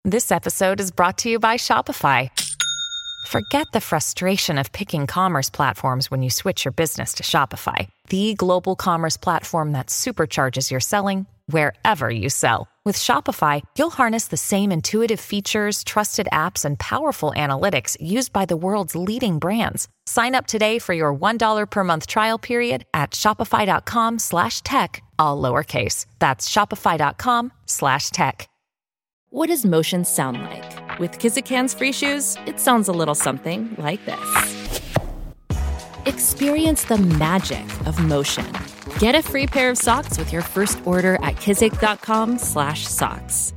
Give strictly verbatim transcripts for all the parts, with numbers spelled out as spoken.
This episode is brought to you by Shopify. Forget the frustration of picking commerce platforms when you switch your business to Shopify, the global commerce platform that supercharges your selling wherever you sell. With Shopify, you'll harness the same intuitive features, trusted apps, and powerful analytics used by the world's leading brands. Sign up today for your one dollar per month trial period at shopify.com slash tech, all lowercase. That's shopify.com slash tech. What does motion sound like? With Kizikans free shoes, it sounds a little something like this. Experience the magic of motion. Get a free pair of socks with your first order at kizik.com slash socks.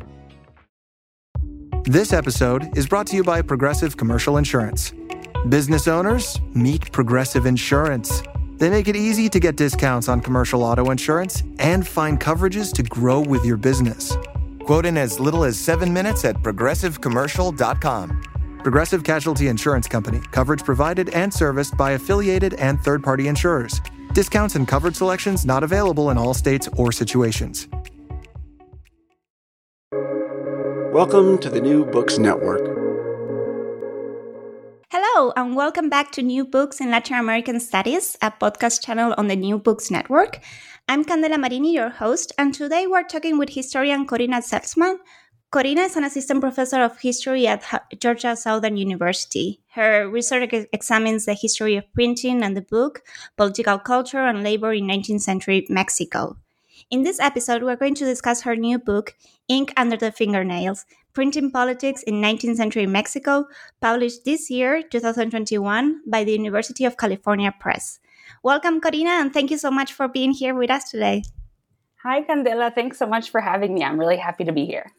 This episode is brought to you by Progressive Commercial Insurance. Business owners, meet Progressive Insurance. They make it easy to get discounts on commercial auto insurance and find coverages to grow with your business. Quote in as little as seven minutes at progressive commercial dot com. Progressive Casualty Insurance Company. Coverage provided and serviced by affiliated and third-party insurers. Discounts and coverage selections not available in all states or situations. Welcome to the New Books Network. Hello, and welcome back to New Books in Latin American Studies, a podcast channel on the New Books Network. I'm Candela Marini, your host, and today we're talking with historian Corina Seltzman. Corina is an assistant professor of history at Georgia Southern University. Her research examines the history of printing and the book, political culture and labor in nineteenth century Mexico. In this episode, we're going to discuss her new book, Ink Under the Fingernails, Printing Politics in nineteenth century Mexico, published this year, twenty twenty-one, by the University of California Press. Welcome, Corina, and thank you so much for being here with us today. Hi, Candela. Thanks so much for having me. I'm really happy to be here.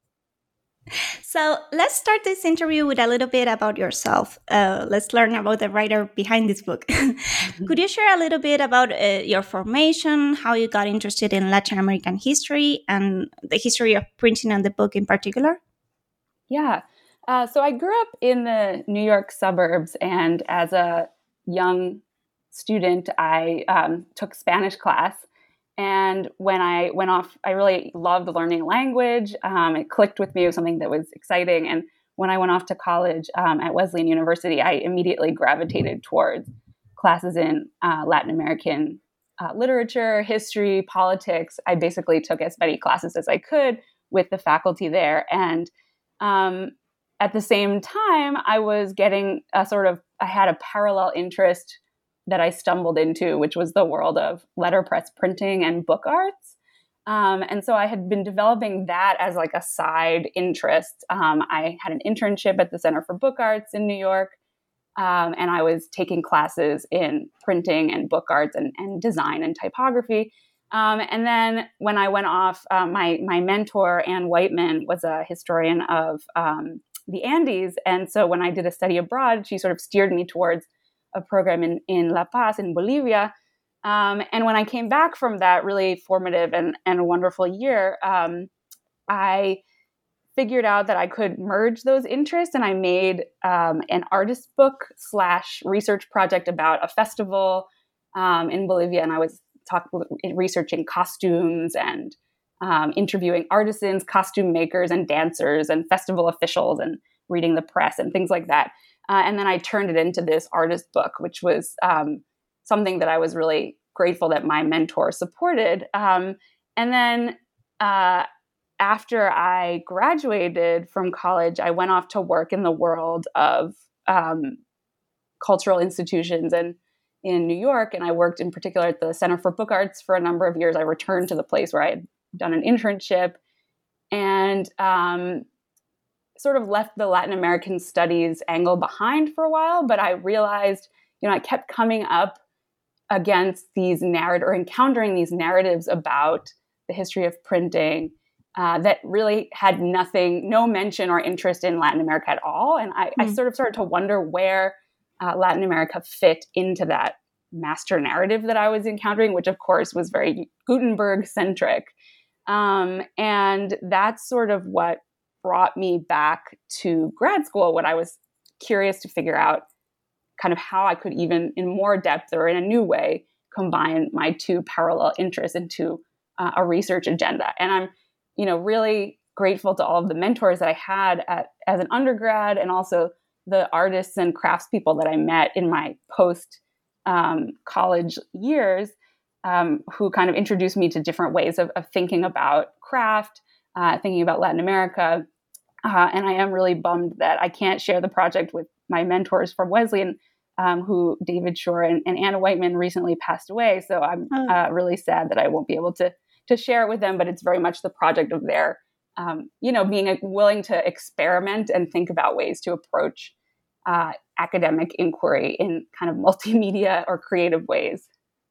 So let's start this interview with a little bit about yourself. Uh, let's learn about the writer behind this book. Mm-hmm. Could you share a little bit about uh, your formation, how you got interested in Latin American history, and the history of printing and the book in particular? Yeah. Uh, so I grew up in the New York suburbs, and as a young student, I um, took Spanish class. And when I went off, I really loved learning language. Um, it clicked with me. It was something that was exciting. And when I went off to college um, at Wesleyan University, I immediately gravitated towards classes in uh, Latin American uh, literature, history, politics. I basically took as many classes as I could with the faculty there. And um, at the same time, I was getting a sort of, I had a parallel interest that I stumbled into, which was the world of letterpress printing and book arts. Um, and so I had been developing that as like a side interest. Um, I had an internship at the Center for Book Arts in New York, um, and I was taking classes in printing and book arts and, and design and typography. Um, and then when I went off, uh, my my mentor, Ann Whiteman, was a historian of um, the Andes. And so when I did a study abroad, she sort of steered me towards a program in, in La Paz in Bolivia. Um, and when I came back from that really formative and, and wonderful year, um, I figured out that I could merge those interests, and I made um, an artist book slash research project about a festival um, in Bolivia. And I was talk, researching costumes and um, interviewing artisans, costume makers, and dancers, and festival officials, and reading the press and things like that. Uh, and then I turned it into this artist book, which was um, something that I was really grateful that my mentor supported. Um, and then uh, after I graduated from college, I went off to work in the world of um, cultural institutions and in New York. And I worked in particular at the Center for Book Arts for a number of years. I returned to the place where I had done an internship. And um, sort of left the Latin American studies angle behind for a while, but I realized, you know, I kept coming up against these narrative or encountering these narratives about the history of printing uh, that really had nothing, no mention or interest in Latin America at all. And I, mm-hmm. I sort of started to wonder where uh, Latin America fit into that master narrative that I was encountering, which of course was very Gutenberg centric. Um, and that's sort of what brought me back to grad school when I was curious to figure out kind of how I could even in more depth or in a new way combine my two parallel interests into uh, a research agenda. And I'm, you know, really grateful to all of the mentors that I had at, as an undergrad, and also the artists and craftspeople that I met in my post um, college years, um, who kind of introduced me to different ways of, of thinking about craft, uh, thinking about Latin America. Uh, and I am really bummed that I can't share the project with my mentors from Wesleyan, um, who David Shore and, and Anna Whiteman recently passed away. So I'm oh. uh, really sad that I won't be able to to share it with them, but it's very much the project of their, um, you know, being willing to experiment and think about ways to approach uh, academic inquiry in kind of multimedia or creative ways.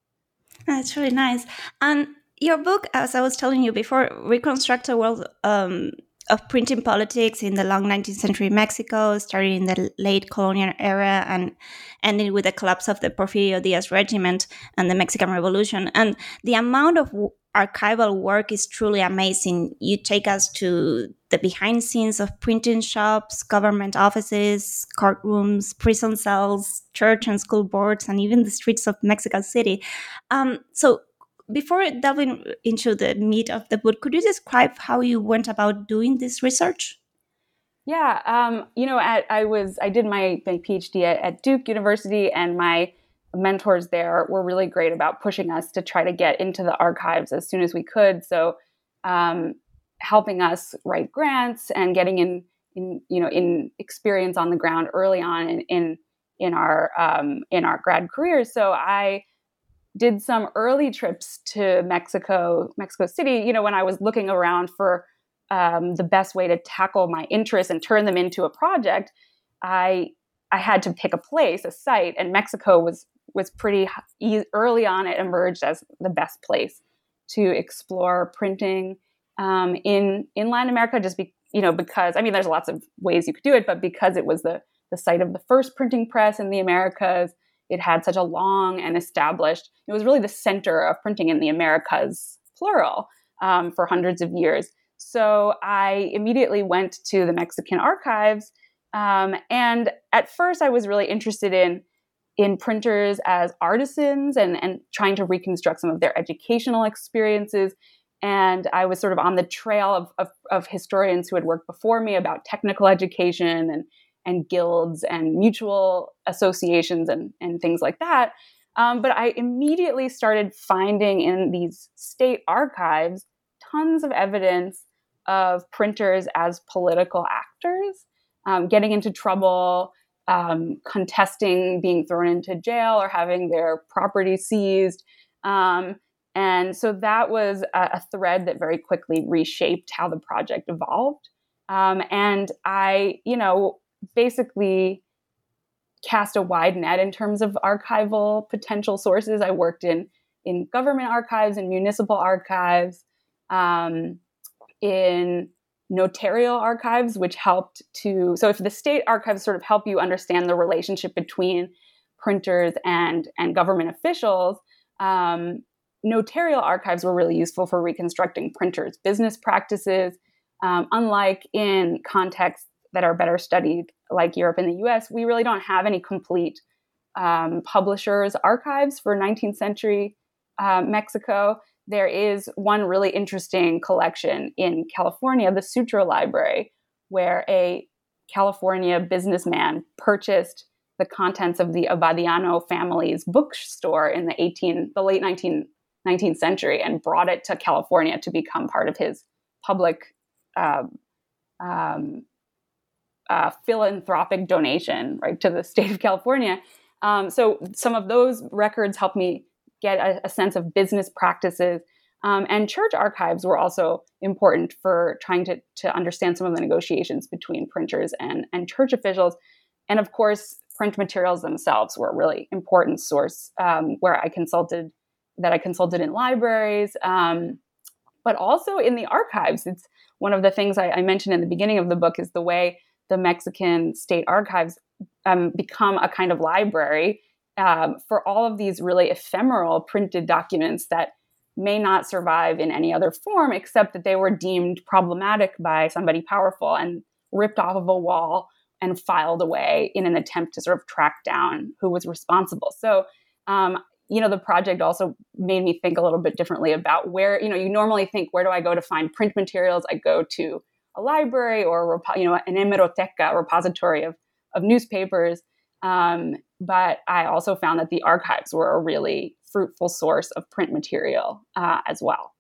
That's really nice. And your book, as I was telling you before, reconstructs a world um, of printing politics in the long nineteenth century Mexico, starting in the late colonial era and ending with the collapse of the Porfirio Diaz regiment and the Mexican Revolution. And the amount of w- archival work is truly amazing. You take us to the behind scenes of printing shops, government offices, courtrooms, prison cells, church and school boards, and even the streets of Mexico City. Um, so before delving into the meat of the book, could you describe how you went about doing this research? Yeah, um, you know, at, I was I did my, my PhD at, at Duke University, and my mentors there were really great about pushing us to try to get into the archives as soon as we could. So, um, helping us write grants and getting in, in you know, in experience on the ground early on in in, in our um, in our grad careers. So I did some early trips to Mexico, Mexico City, you know, when I was looking around for um, the best way to tackle my interests and turn them into a project. I I had to pick a place, a site, and Mexico was was pretty e- early on. It emerged as the best place to explore printing um, in in Latin America. Just be, you know, because I mean, there's lots of ways you could do it, but because it was the the site of the first printing press in the Americas. It had such a long and established, it was really the center of printing in the Americas, plural, um, for hundreds of years. So I immediately went to the Mexican archives. Um, and at first I was really interested in, in printers as artisans and, and trying to reconstruct some of their educational experiences. And I was sort of on the trail of, of, of historians who had worked before me about technical education and and guilds and mutual associations and, and things like that. Um, but I immediately started finding in these state archives tons of evidence of printers as political actors, um, getting into trouble, um, contesting being thrown into jail or having their property seized. Um, and so that was a, a thread that very quickly reshaped how the project evolved. Um, and I, you know, basically cast a wide net in terms of archival potential sources. I worked in in government archives and municipal archives, um, in notarial archives, which helped to, so if the state archives sort of help you understand the relationship between printers and, and government officials, um, notarial archives were really useful for reconstructing printers' business practices. Um, unlike in contexts that are better studied, like Europe and the U S, we really don't have any complete um, publishers' archives for nineteenth century uh, Mexico. There is one really interesting collection in California, the Sutro Library, where a California businessman purchased the contents of the Abadiano family's bookstore in the eighteen, the late nineteenth century and brought it to California to become part of his public um, um, Uh, philanthropic donation, right, to the state of California. Um, so some of those records helped me get a, a sense of business practices. Um, and church archives were also important for trying to, to understand some of the negotiations between printers and, and church officials. And of course, print materials themselves were a really important source um, where I consulted, that I consulted in libraries, um, but also in the archives. It's one of the things I, I mentioned in the beginning of the book is the way the Mexican state archives um, become a kind of library um, for all of these really ephemeral printed documents that may not survive in any other form, except that they were deemed problematic by somebody powerful and ripped off of a wall and filed away in an attempt to sort of track down who was responsible. So, um, you know, the project also made me think a little bit differently about where, you know, you normally think, where do I go to find print materials? I go to a library or you know an hemeroteca, repository of of newspapers. Um, but I also found that the archives were a really fruitful source of print material uh, as well.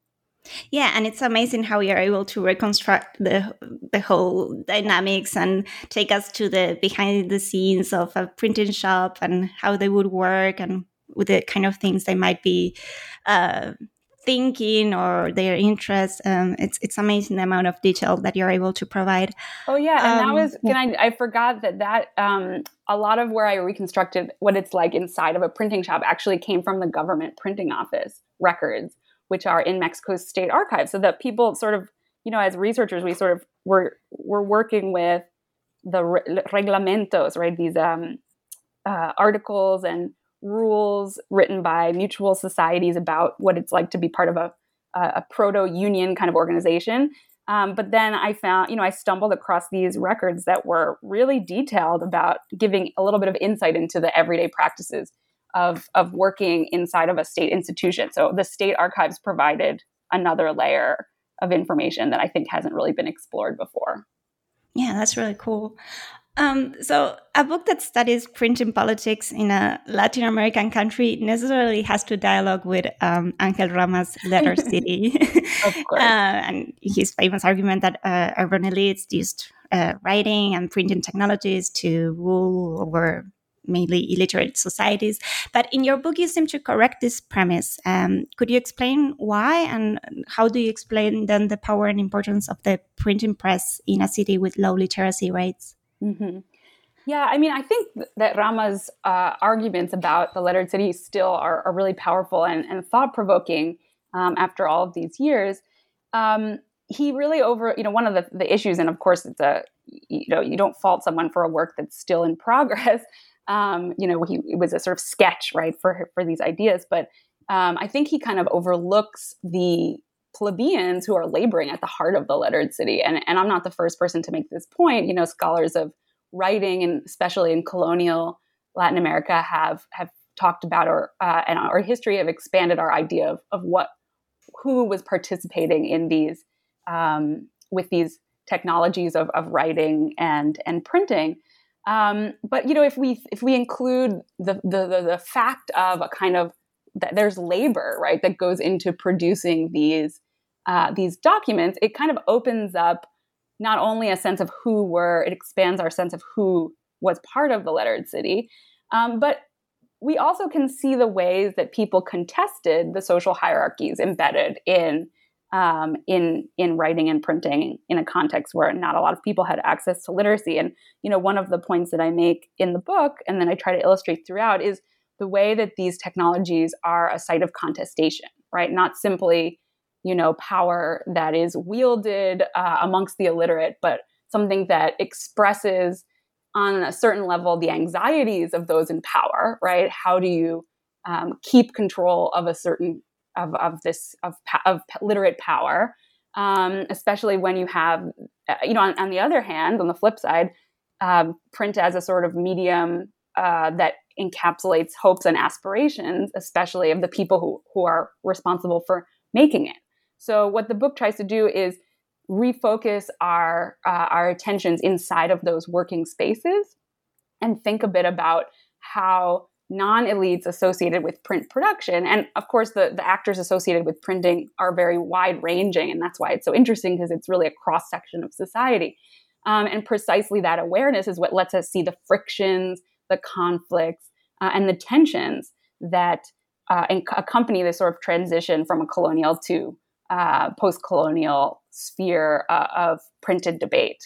Yeah, and it's amazing how you're able to reconstruct the the whole dynamics and take us to the behind the scenes of a printing shop and how they would work and with the kind of things they might be uh, thinking or their interests. Um, it's it's amazing the amount of detail that you're able to provide. Oh yeah, and um, that was can I I forgot that that um, a lot of where I reconstructed what it's like inside of a printing shop actually came from the government printing office records, which are in Mexico's state archives. So that people sort of, you know, as researchers, we sort of were we're working with the re- reglamentos, right? These um, uh, articles and rules written by mutual societies about what it's like to be part of a, a proto-union kind of organization. Um, but then I found, you know, I stumbled across these records that were really detailed about giving a little bit of insight into the everyday practices of of working inside of a state institution. So the state archives provided another layer of information that I think hasn't really been explored before. Yeah, that's really cool. Um, so a book that studies printing politics in a Latin American country necessarily has to dialogue with um, Angel Rama's Letter City. Of course. uh, and his famous argument that uh, urban elites used uh, writing and printing technologies to rule over mainly illiterate societies. But in your book, you seem to correct this premise. Um, could you explain why, and how do you explain then the power and importance of the printing press in a city with low literacy rates? Mm-hmm. Yeah, I mean, I think that Rama's uh, arguments about the lettered city still are, are really powerful and, and thought-provoking um, after all of these years. Um, he really over, you know, one of the, the issues, and of course, it's a, you know, you don't fault someone for a work that's still in progress. Um, you know, he it was a sort of sketch, right, for for these ideas. But um, I think he kind of overlooks the plebeians who are laboring at the heart of the lettered city. And, and I'm not the first person to make this point. You know, scholars of writing, and especially in colonial Latin America, have have talked about, or uh, and our history have expanded our idea of, of what who was participating in these um, with these technologies of, of writing and and printing. Um, but you know, if we if we include the, the the the fact of a kind of that there's labor, right, that goes into producing these uh, these documents, it kind of opens up not only a sense of who were, it expands our sense of who was part of the lettered city, um, but we also can see the ways that people contested the social hierarchies embedded in um, in in writing and printing in a context where not a lot of people had access to literacy. And you know, one of the points that I make in the book, and then I try to illustrate throughout, is the way that these technologies are a site of contestation, right? Not simply, you know, power that is wielded uh, amongst the illiterate, but something that expresses on a certain level the anxieties of those in power, right? How do you um, keep control of a certain of of this of of literate power, um, especially when you have, you know, on, on the other hand, on the flip side, um, print as a sort of medium uh, that encapsulates hopes and aspirations, especially of the people who who are responsible for making it. So what the book tries to do is refocus our uh, our attentions inside of those working spaces and think a bit about how non-elites associated with print production, and of course the, the actors associated with printing are very wide-ranging, and that's why it's so interesting, because it's really a cross-section of society. Um, and precisely that awareness is what lets us see the frictions, the conflicts, uh, and the tensions that uh, accompany this sort of transition from a colonial to uh, post-colonial sphere uh, of printed debate.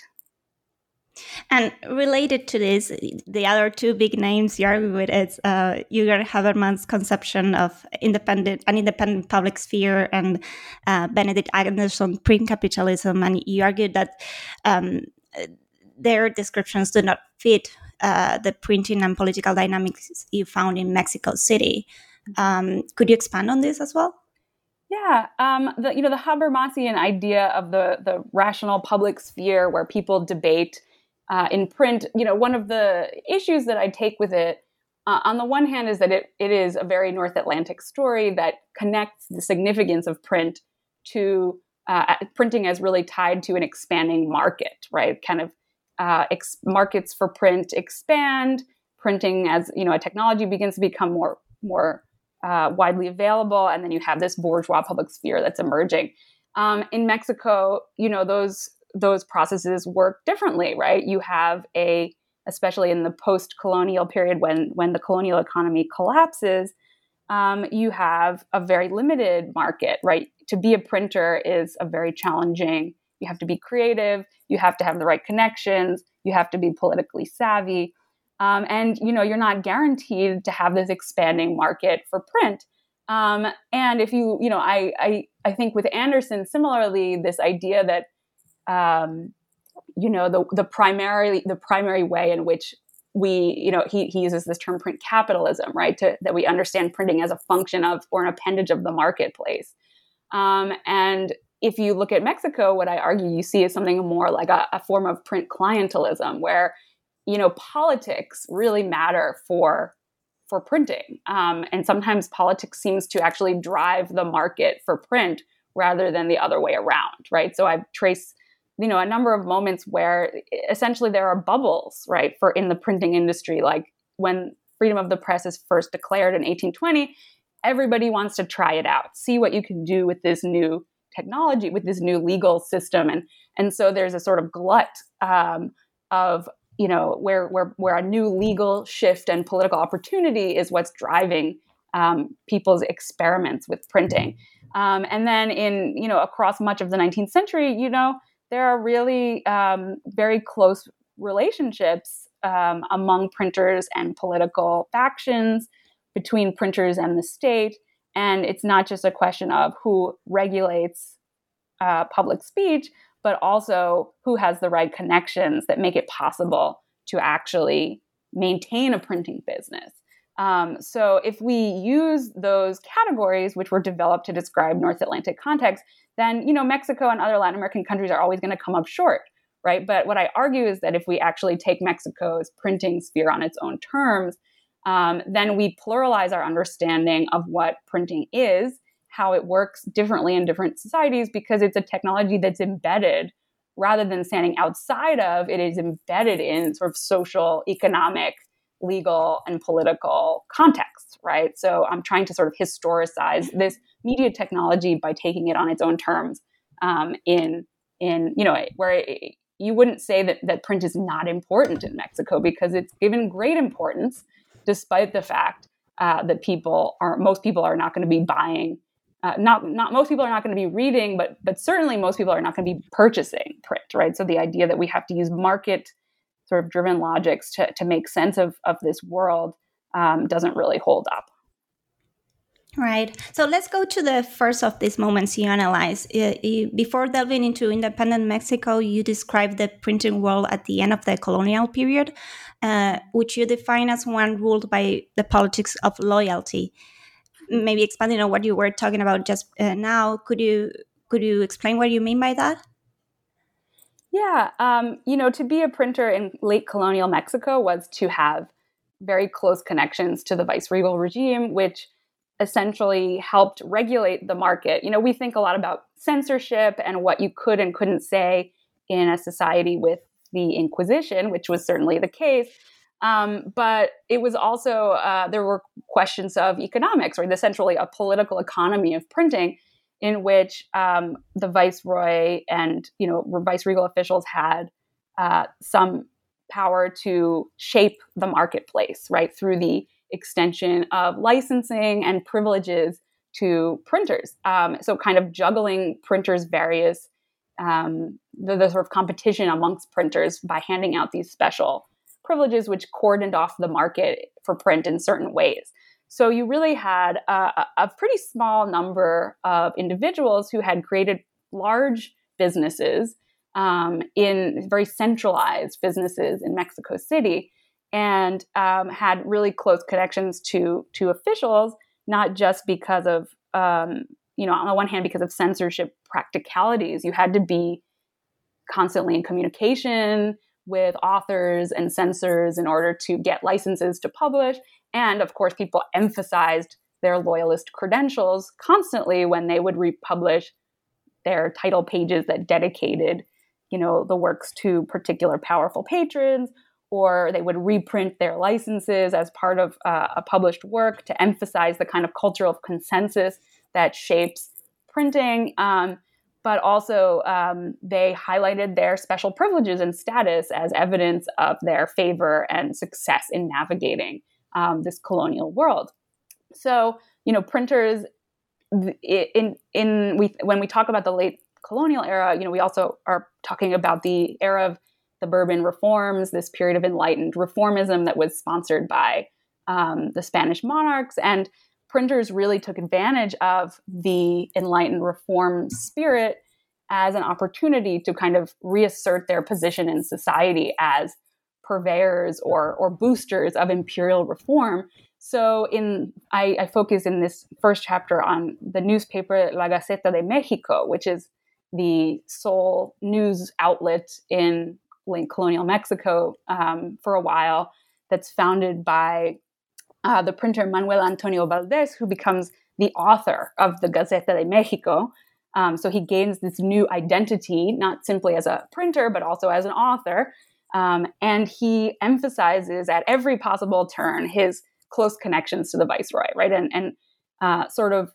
And related to this, the other two big names you argue with is uh, Rutger Habermas's conception of independent, an independent public sphere, and uh, Benedict Anderson's print capitalism. And you argued that um, their descriptions do not fit uh, the printing and political dynamics you found in Mexico City. Um, could you expand on this as well? Yeah, um, the you know the Habermasian idea of the the rational public sphere where people debate. Uh, in print, you know, one of the issues that I take with it, uh, on the one hand, is that it it is a very North Atlantic story that connects the significance of print to uh, printing as really tied to an expanding market, right? Kind of uh, ex- markets for print expand, printing as, you know, a technology begins to become more, more uh, widely available. And then you have this bourgeois public sphere that's emerging. Um, in Mexico, you know, those those processes work differently, right? You have a, especially in the post-colonial period when when the colonial economy collapses, um, you have a very limited market, right? To be a printer is a very challenging. You have to be creative. You have to have the right connections. You have to be politically savvy, um, and you know, you're not guaranteed to have this expanding market for print. Um, and if you, you know, I, I, I think with Anderson, similarly, this idea that, um, you know, the, the primary, the primary way in which we, you know, he, he uses this term print capitalism, right? To, that we understand printing as a function of, or an appendage of the marketplace. Um, and if you look at Mexico, what I argue you see is something more like a, a form of print clientelism where, you know, politics really matter for for printing. Um, and sometimes politics seems to actually drive the market for print rather than the other way around, right? So I've traced, you know, a number of moments where essentially there are bubbles, right, for in the printing industry. Like when freedom of the press is first declared in eighteen twenty, everybody wants to try it out, see what you can do with this new technology, with this new legal system. And, and so there's a sort of glut um, of you know, where where where a new legal shift and political opportunity is what's driving um, people's experiments with printing. Um, and then in, you know, across much of the nineteenth century, you know, there are really um, very close relationships um, among printers and political factions, between printers and the state. And it's not just a question of who regulates uh, public speech, but also who has the right connections that make it possible to actually maintain a printing business. Um, so if we use those categories, which were developed to describe North Atlantic context, then, you know, Mexico and other Latin American countries are always going to come up short, right? But what I argue is that if we actually take Mexico's printing sphere on its own terms, um, then we pluralize our understanding of what printing is, how it works differently in different societies, because it's a technology that's embedded rather than standing outside of, it is embedded in sort of social, economic, legal, and political contexts, right? So I'm trying to sort of historicize this media technology by taking it on its own terms um, in, in, you know, where it, you wouldn't say that, that print is not important in Mexico, because it's given great importance, despite the fact uh, that people are, most people are not going to be buying Uh, not not most people are not going to be reading, but but certainly most people are not going to be purchasing print, right? So the idea that we have to use market sort of driven logics to, to make sense of, of this world um, doesn't really hold up. Right. So let's go to the first of these moments you analyze. Uh, you, before delving into independent Mexico, you describe the printing world at the end of the colonial period, uh, which you define as one ruled by the politics of loyalty. Maybe expanding on what you were talking about just uh, now, could you could you explain what you mean by that? Yeah, um, you know, to be a printer in late colonial Mexico was to have very close connections to the viceregal regime, which essentially helped regulate the market. You know, we think a lot about censorship and what you could and couldn't say in a society with the Inquisition, which was certainly the case. Um, but it was also, uh, there were questions of economics, or essentially a political economy of printing, in which um, the viceroy and, you know, viceregal officials had uh, some power to shape the marketplace, right, through the extension of licensing and privileges to printers. Um, so kind of juggling printers' various, um, the, the sort of competition amongst printers by handing out these special privileges, which cordoned off the market for print in certain ways. So you really had a, a pretty small number of individuals who had created large businesses um, in very centralized businesses in Mexico City, and um, had really close connections to to officials, not just because of, um, you know, on the one hand, because of censorship practicalities. You had to be constantly in communication with authors and censors in order to get licenses to publish. And of course, people emphasized their loyalist credentials constantly when they would republish their title pages that dedicated, you know, the works to particular powerful patrons, or they would reprint their licenses as part of uh, a published work to emphasize the kind of cultural consensus that shapes printing. Um, but also um, they highlighted their special privileges and status as evidence of their favor and success in navigating um, this colonial world. So, you know, printers, in in we when we talk about the late colonial era, you know, we also are talking about the era of the Bourbon reforms, this period of enlightened reformism that was sponsored by um, the Spanish monarchs. And printers really took advantage of the enlightened reform spirit as an opportunity to kind of reassert their position in society as purveyors or, or boosters of imperial reform. So in I, I focus in this first chapter on the newspaper La Gaceta de México, which is the sole news outlet in colonial Mexico um, for a while, that's founded by uh, the printer Manuel Antonio Valdés, who becomes the author of the Gaceta de México. Um, so he gains this new identity, not simply as a printer, but also as an author. Um, and he emphasizes at every possible turn his close connections to the viceroy, right? And, and uh, sort of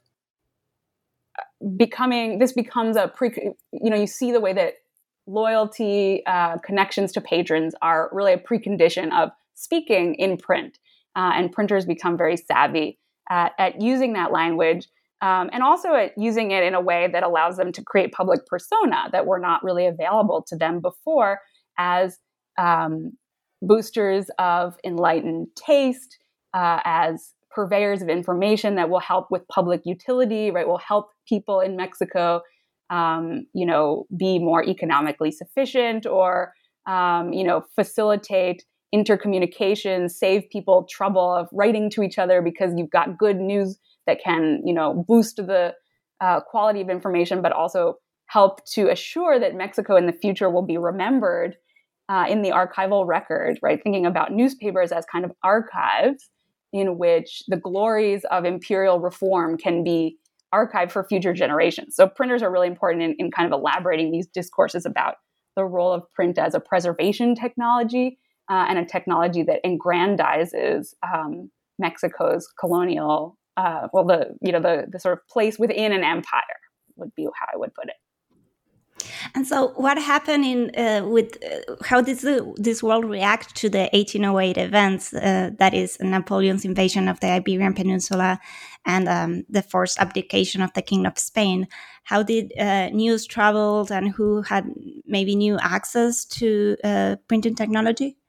becoming, this becomes a pre, you know, you see the way that loyalty, uh, connections to patrons are really a precondition of speaking in print. Uh, and printers become very savvy at, at using that language, um, and also at using it in a way that allows them to create public persona that were not really available to them before, as um, boosters of enlightened taste, uh, as purveyors of information that will help with public utility, right? Will help people in Mexico Um, you know, be more economically sufficient, or, um, you know, facilitate intercommunication, save people trouble of writing to each other because you've got good news that can, you know, boost the uh, quality of information, but also help to assure that Mexico in the future will be remembered uh, in the archival record, right? Thinking about newspapers as kind of archives in which the glories of imperial reform can be archived for future generations. So printers are really important in, in kind of elaborating these discourses about the role of print as a preservation technology uh, and a technology that aggrandizes um, Mexico's colonial, uh, well, the you know the the sort of place within an empire would be how I would put it. And so, what happened in uh, with uh, how did the, this world react to the eighteen oh eight events? Uh, that is Napoleon's invasion of the Iberian Peninsula and um, the forced abdication of the King of Spain. How did uh, news travel, and who had maybe new access to uh, printing technology?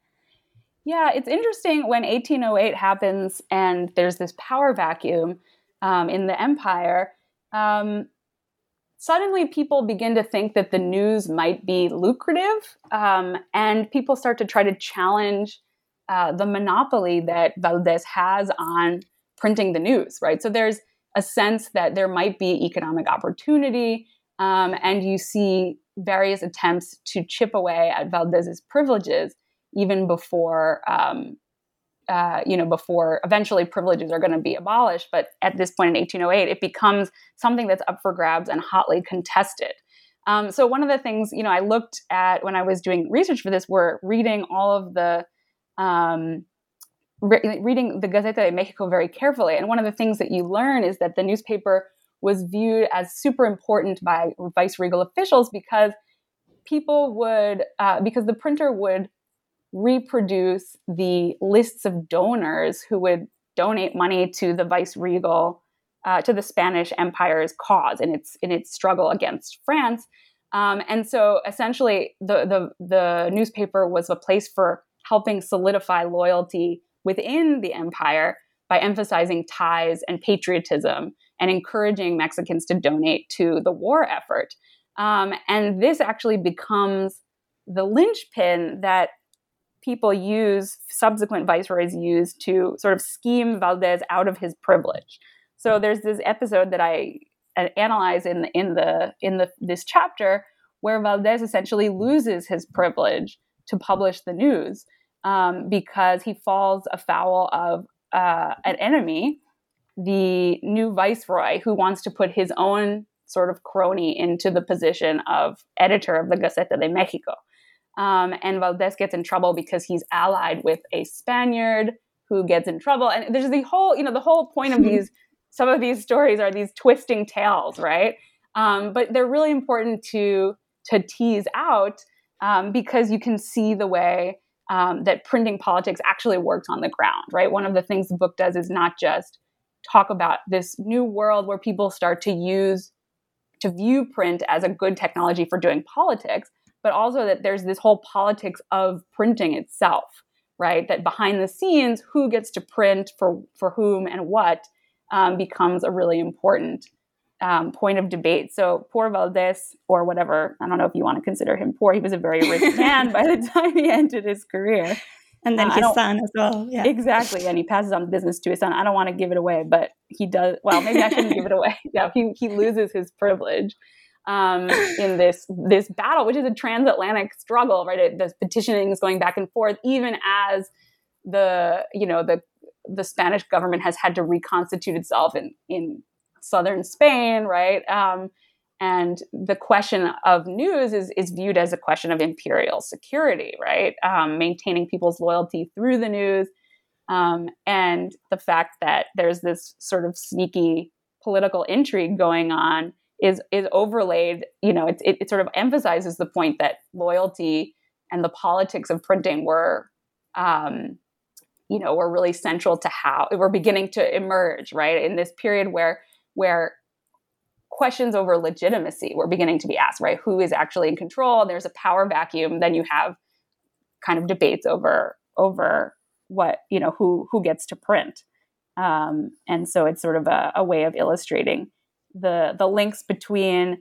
Yeah, it's interesting when eighteen oh eight happens and there's this power vacuum um, in the empire. Um, Suddenly, people begin to think that the news might be lucrative, um, and people start to try to challenge uh, the monopoly that Valdés has on printing the news, right? So there's a sense that there might be economic opportunity, um, and you see various attempts to chip away at Valdés's privileges, even before um, Uh, you know, before eventually privileges are going to be abolished. But at this point in eighteen oh eight, it becomes something that's up for grabs and hotly contested. Um, so one of the things, you know, I looked at when I was doing research for this were reading all of the, um, re- reading the Gaceta de México very carefully. And one of the things that you learn is that the newspaper was viewed as super important by viceregal officials because people would, uh, because the printer would reproduce the lists of donors who would donate money to the viceregal, uh, to the Spanish Empire's cause in its in its struggle against France. Um, and so essentially the, the, the newspaper was a place for helping solidify loyalty within the empire by emphasizing ties and patriotism and encouraging Mexicans to donate to the war effort. Um, and this actually becomes the linchpin that people use, subsequent viceroys use to sort of scheme Valdés out of his privilege. So there's this episode that I analyze in the, in the in the this chapter where Valdés essentially loses his privilege to publish the news um, because he falls afoul of uh, an enemy, the new viceroy, who wants to put his own sort of crony into the position of editor of the Gaceta de Mexico. Um, and Valdés gets in trouble because he's allied with a Spaniard who gets in trouble. And there's the whole, you know, the whole point of these, some of these stories are these twisting tales, right? Um, but they're really important to, to tease out um, because you can see the way um, that printing politics actually works on the ground, right? One of the things the book does is not just talk about this new world where people start to use, to view print as a good technology for doing politics, but also that there's this whole politics of printing itself, right? That behind the scenes, who gets to print for, for whom and what um, becomes a really important um, point of debate. So poor Valdés, or whatever, I don't know if you want to consider him poor, he was a very rich man by the time he ended his career. And then uh, his son as well. Yeah. Exactly. And he passes on the business to his son. I don't want to give it away, but he does. Well, maybe I shouldn't give it away. Yeah, he, he loses his privilege um, in this this battle, which is a transatlantic struggle, right? There's petitionings going back and forth, even as the, you know, the the Spanish government has had to reconstitute itself in, in southern Spain, right? Um, and the question of news is, is viewed as a question of imperial security, right? Um, maintaining people's loyalty through the news. Um, and the fact that there's this sort of sneaky political intrigue going on is is overlaid, you know, it, it, it sort of emphasizes the point that loyalty and the politics of printing were, um, you know, were really central to how we're beginning to emerge, right? In this period where where questions over legitimacy were beginning to be asked, right? Who is actually in control? There's a power vacuum. Then you have kind of debates over over what, you know, who who gets to print. Um, and so it's sort of a, a way of illustrating the the links between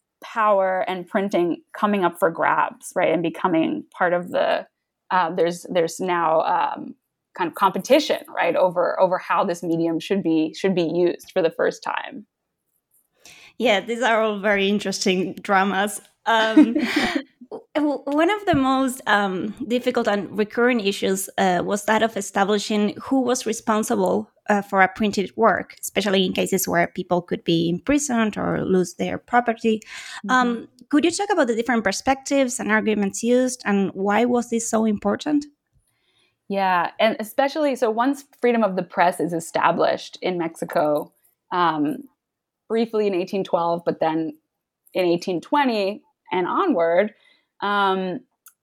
power and printing coming up for grabs, right? And becoming part of the, uh, there's there's now um, kind of competition, right? Over over how this medium should be should be used for the first time. Yeah, these are all very interesting dramas. Um, one of the most um, difficult and recurring issues uh, was that of establishing who was responsible uh, for a printed work, especially in cases where people could be imprisoned or lose their property. Mm-hmm. Um, could you talk about the different perspectives and arguments used, and why was this so important? Yeah, and especially, so once freedom of the press is established in Mexico, um, briefly in eighteen twelve, but then in eighteen twenty and onward, um,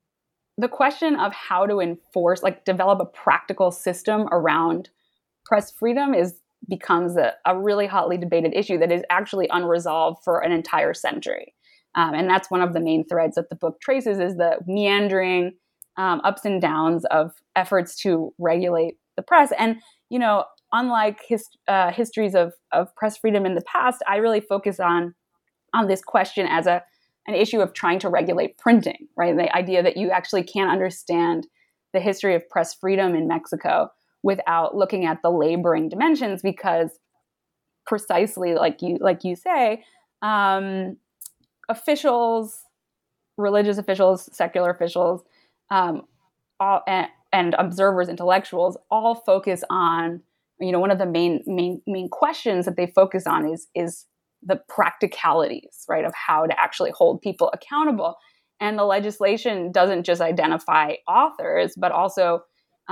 the question of how to enforce, like develop a practical system around press freedom is becomes a, a really hotly debated issue that is actually unresolved for an entire century. Um, and that's one of the main threads that the book traces, is the meandering um, ups and downs of efforts to regulate the press. And, you know, unlike his, uh, histories of, of press freedom in the past, I really focus on, on this question as a an issue of trying to regulate printing, right? The idea that you actually can't understand the history of press freedom in Mexico without looking at the laboring dimensions, because precisely like you like you say, um, officials, religious officials, secular officials, um, all, and, and observers, intellectuals, all focus on, you know, one of the main main main questions that they focus on is is the practicalities, right, of how to actually hold people accountable. And the legislation doesn't just identify authors, but also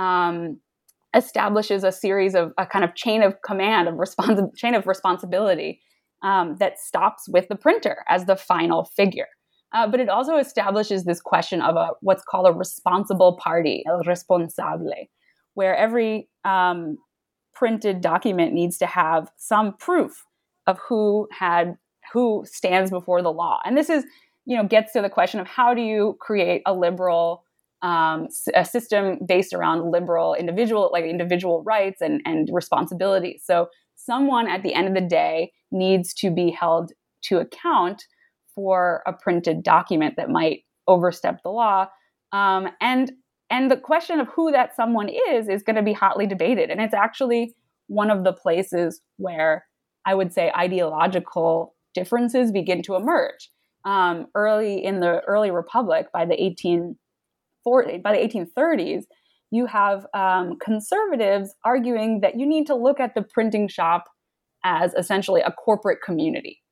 um, establishes a series of a kind of chain of command, of responsi- chain of responsibility um, that stops with the printer as the final figure. Uh, but it also establishes this question of a what's called a responsible party, el responsable, where every um, printed document needs to have some proof of who had who stands before the law. And this is, you know, gets to the question of how do you create a liberal um, a system based around liberal individual, like individual rights and, and responsibilities. So someone at the end of the day needs to be held to account for a printed document that might overstep the law. Um, and and the question of who that someone is is going to be hotly debated. And it's actually one of the places where I would say ideological differences begin to emerge. Um, early in the early republic, by the eighteen forties, by the eighteen thirties, you have um, conservatives arguing that you need to look at the printing shop as essentially a corporate community,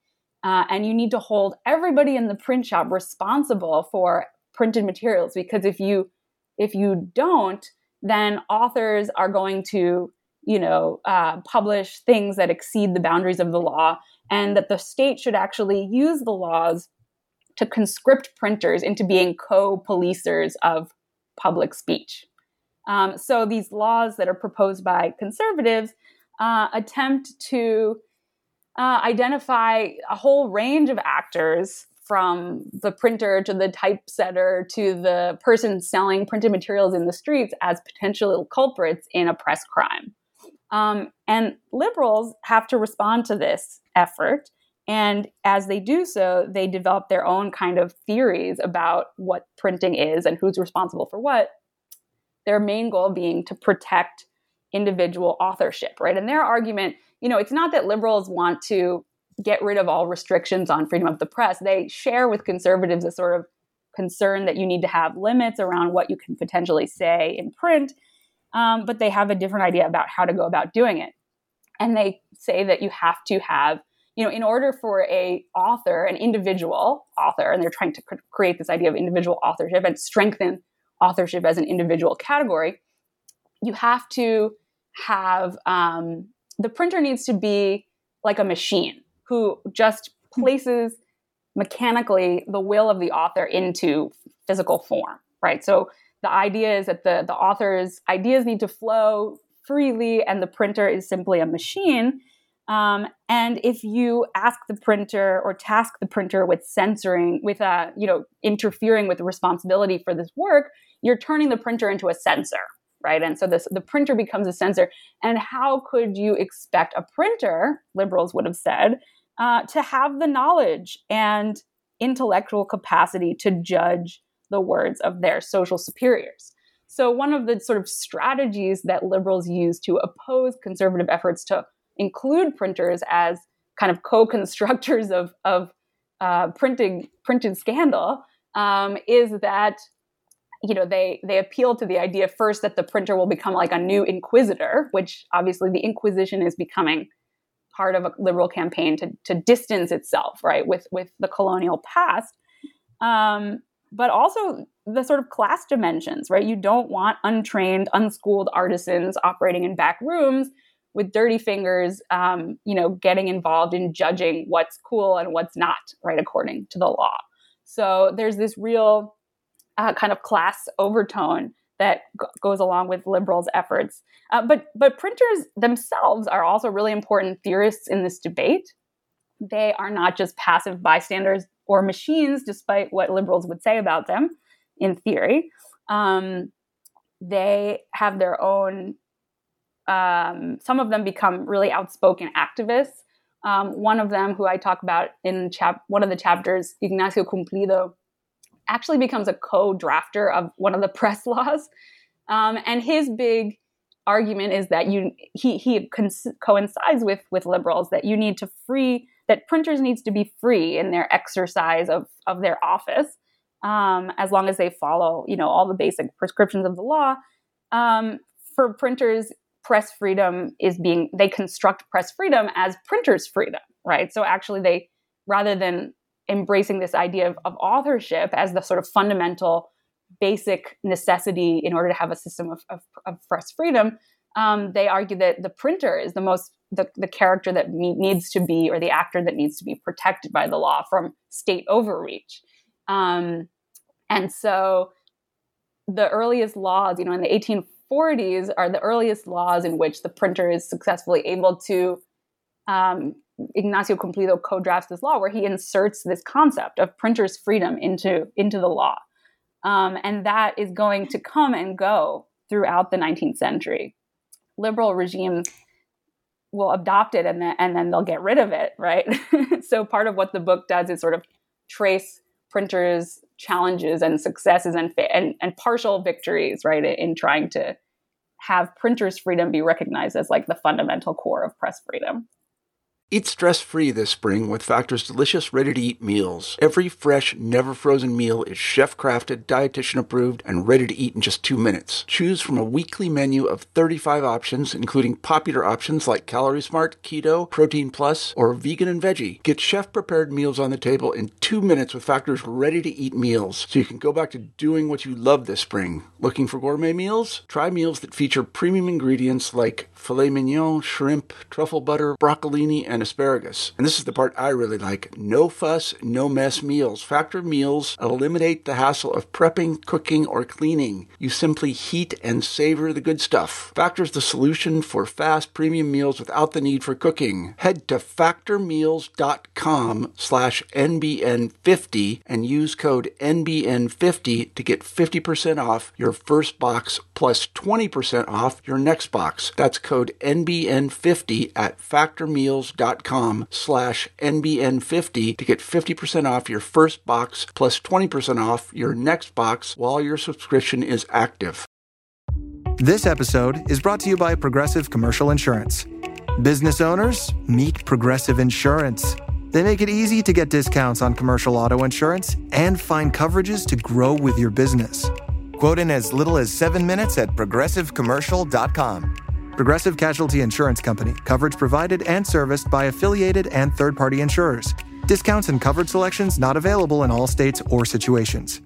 Uh, and you need to hold everybody in the print shop responsible for printed materials, because if you if you don't, then authors are going to, you know, uh, publish things that exceed the boundaries of the law, and that the state should actually use the laws to conscript printers into being co-policers of public speech. Um, so these laws that are proposed by conservatives uh, attempt to uh, identify a whole range of actors, from the printer to the typesetter to the person selling printed materials in the streets, as potential culprits in a press crime. Um, and liberals have to respond to this effort. And as they do so, they develop their own kind of theories about what printing is and who's responsible for what. Their main goal being to protect individual authorship, right? And their argument, you know, it's not that liberals want to get rid of all restrictions on freedom of the press. They share with conservatives a sort of concern that you need to have limits around what you can potentially say in print, um, but they have a different idea about how to go about doing it. And they say that you have to have, you know, in order for a author, an individual author, and they're trying to cr- create this idea of individual authorship and strengthen authorship as an individual category, you have to have, um, the printer needs to be like a machine who just places mechanically the will of the author into physical form, right? So the idea is that the, the author's ideas need to flow freely, and the printer is simply a machine. Um, and if you ask the printer or task the printer with censoring, with uh, you know, interfering with the responsibility for this work, you're turning the printer into a censor, right? And so this, the printer becomes a censor. And how could you expect a printer, liberals would have said, uh, to have the knowledge and intellectual capacity to judge the words of their social superiors? So one of the sort of strategies that liberals use to oppose conservative efforts to include printers as kind of co-constructors of, of uh, printing, printed scandal um, is that, you know, they they appeal to the idea first that the printer will become like a new inquisitor, which obviously the Inquisition is becoming part of a liberal campaign to, to distance itself, right, with, with the colonial past. Um, but also the sort of class dimensions, right? You don't want untrained, unschooled artisans operating in back rooms with dirty fingers, um, you know, getting involved in judging what's cool and what's not, right, according to the law. So there's this real uh, kind of class overtone that g- goes along with liberals' efforts. Uh, but but printers themselves are also really important theorists in this debate. They are not just passive bystanders or machines, despite what liberals would say about them in theory. Um, they have their own, um, some of them become really outspoken activists. Um, one of them, who I talk about in chap- one of the chapters, Ignacio Cumplido, actually becomes a co-drafter of one of the press laws. Um, and his big argument is that you he he con- coincides with, with liberals, that you need to free, that printers needs to be free in their exercise of, of their office, um, as long as they follow, you know, all the basic prescriptions of the law. Um, for printers, press freedom is being, they construct press freedom as printers' freedom, right? So actually they, rather than embracing this idea of, of authorship as the sort of fundamental basic necessity in order to have a system of, of, of press freedom, um, they argue that the printer is the most, the, the character that me- needs to be, or the actor that needs to be protected by the law from state overreach. Um, and so the earliest laws, you know, in the eighteen forties are the earliest laws in which the printer is successfully able to, um, Ignacio Cumplido co-drafts this law where he inserts this concept of printer's freedom into, into the law. Um, and that is going to come and go throughout the nineteenth century. Liberal regimes will adopt it and then, and then they'll get rid of it, right? So part of what the book does is sort of trace printers' challenges and successes and, and, and partial victories, right, in trying to have printers' freedom be recognized as like the fundamental core of press freedom. Eat stress-free this spring with Factor's delicious, ready-to-eat meals. Every fresh, never-frozen meal is chef-crafted, dietitian-approved, and ready to eat in just two minutes. Choose from a weekly menu of thirty-five options, including popular options like Calorie Smart, Keto, Protein Plus, or Vegan and Veggie. Get chef-prepared meals on the table in two minutes with Factor's ready-to-eat meals, so you can go back to doing what you love this spring. Looking for gourmet meals? Try meals that feature premium ingredients like filet mignon, shrimp, truffle butter, broccolini, and asparagus. And this is the part I really like. No fuss, no mess meals. Factor meals eliminate the hassle of prepping, cooking, or cleaning. You simply heat and savor the good stuff. Factor's the solution for fast premium meals without the need for cooking. Head to factormeals.com slash NBN50 and use code N B N fifty to get fifty percent off your first box plus twenty percent off your next box. That's code N B N fifty at factormeals.com slash N B N fifty to get fifty percent off your first box plus twenty percent off your next box while your subscription is active. This episode is brought to you by Progressive Commercial Insurance. Business owners, meet Progressive Insurance. They make it easy to get discounts on commercial auto insurance and find coverages to grow with your business. Quote in as little as seven minutes at progressive commercial dot com. Progressive Casualty Insurance Company. Coverage provided and serviced by affiliated and third-party insurers. Discounts and coverage selections not available in all states or situations.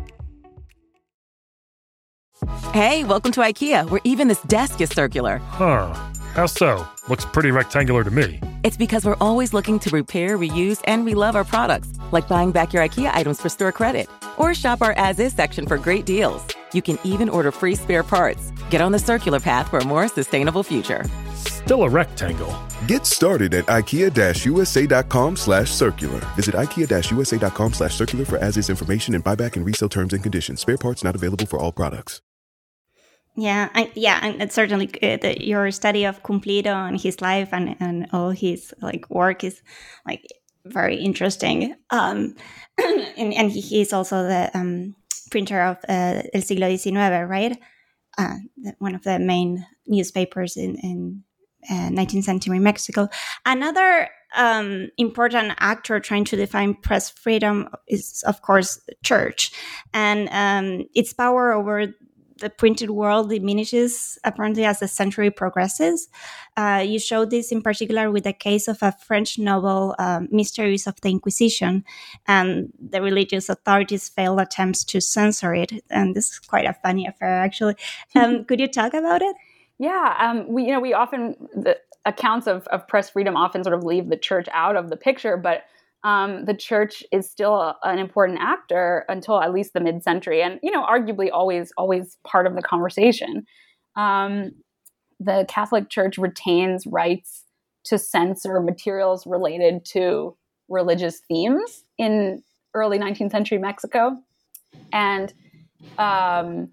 Hey, welcome to IKEA, where even this desk is circular. Huh. How so? Looks pretty rectangular to me. It's because we're always looking to repair, reuse, and relove our products, like buying back your IKEA items for store credit. Or shop our as-is section for great deals. You can even order free spare parts. Get on the circular path for a more sustainable future. Still a rectangle. Get started at ikea-usa.com slash circular. Visit ikea-usa.com slash circular for as-is information and buyback and resale terms and conditions. Spare parts not available for all products. Yeah, I, yeah, and it's certainly uh, the, your study of Cumplido and his life and, and all his like work is like very interesting. Um, and, and he, he's also the um, printer of uh, El Siglo diecinueve, right? Uh, the, one of the main newspapers in, in uh, nineteenth century Mexico. Another um, important actor trying to define press freedom is, of course, the church. And um, its power over the printed world diminishes apparently as the century progresses. Uh, you showed this in particular with the case of a French novel, um, Mysteries of the Inquisition, and the religious authorities failed attempts to censor it. And this is quite a funny affair, actually. Um, could you talk about it? Yeah, um, we you know we often the accounts of, of press freedom often sort of leave the church out of the picture, but Um, the church is still a, an important actor until at least the mid-century, and you know, arguably always, always part of the conversation. Um, the Catholic Church retains rights to censor materials related to religious themes in early nineteenth century Mexico, and um,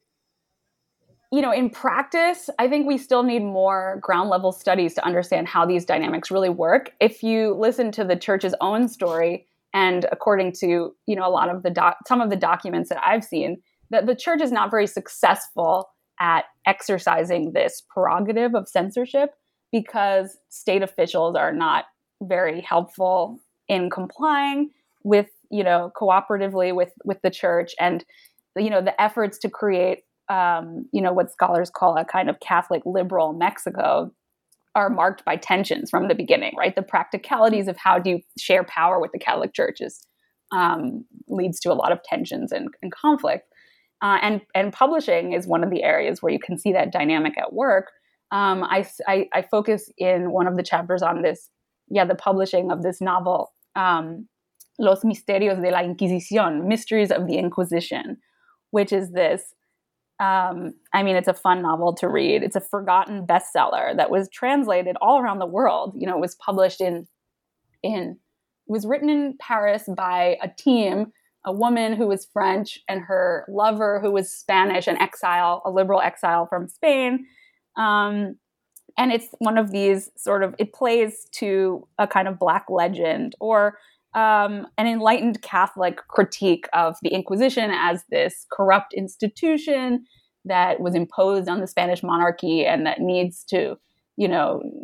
you know, in practice, I think we still need more ground level studies to understand how these dynamics really work. If you listen to the church's own story, and according to, you know, a lot of the doc- some of the documents that I've seen, that the church is not very successful at exercising this prerogative of censorship because state officials are not very helpful in complying with, you know, cooperatively with, with the church, and, you know, the efforts to create Um, you know, what scholars call a kind of Catholic liberal Mexico are marked by tensions from the beginning, right? The practicalities of how do you share power with the Catholic Church is, um, leads to a lot of tensions and, and conflict. Uh, and, and publishing is one of the areas where you can see that dynamic at work. Um, I, I, I focus in one of the chapters on this, yeah, the publishing of this novel, um, Los Misterios de la Inquisición, Mysteries of the Inquisition, which is this Um, I mean, it's a fun novel to read. It's a forgotten bestseller that was translated all around the world. You know, it was published in, in, it was written in Paris by a team, a woman who was French and her lover who was Spanish, an exile, a liberal exile from Spain. Um, and it's one of these sort of, it plays to a kind of Black legend or Um, an enlightened Catholic critique of the Inquisition as this corrupt institution that was imposed on the Spanish monarchy and that needs to, you know,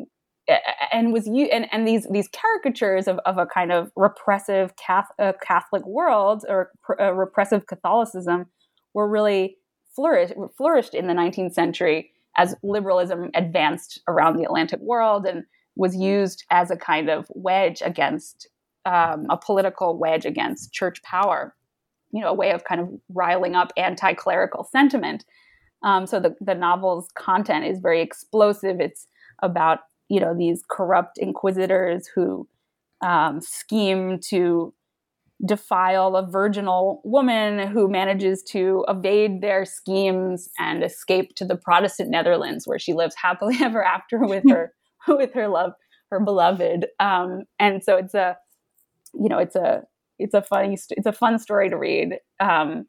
and was you and, and these these caricatures of, of a kind of repressive Catholic, uh, Catholic world or pr- uh, repressive Catholicism were really flourished flourished in the nineteenth century as liberalism advanced around the Atlantic world and was used as a kind of wedge against um, a political wedge against church power, you know, a way of kind of riling up anti-clerical sentiment. Um, so the, the novel's content is very explosive. It's about, you know, these corrupt inquisitors who um, scheme to defile a virginal woman who manages to evade their schemes and escape to the Protestant Netherlands, where she lives happily ever after with her with her love, her beloved. Um, and so it's a, you know, it's a it's a funny it's a fun story to read. Um,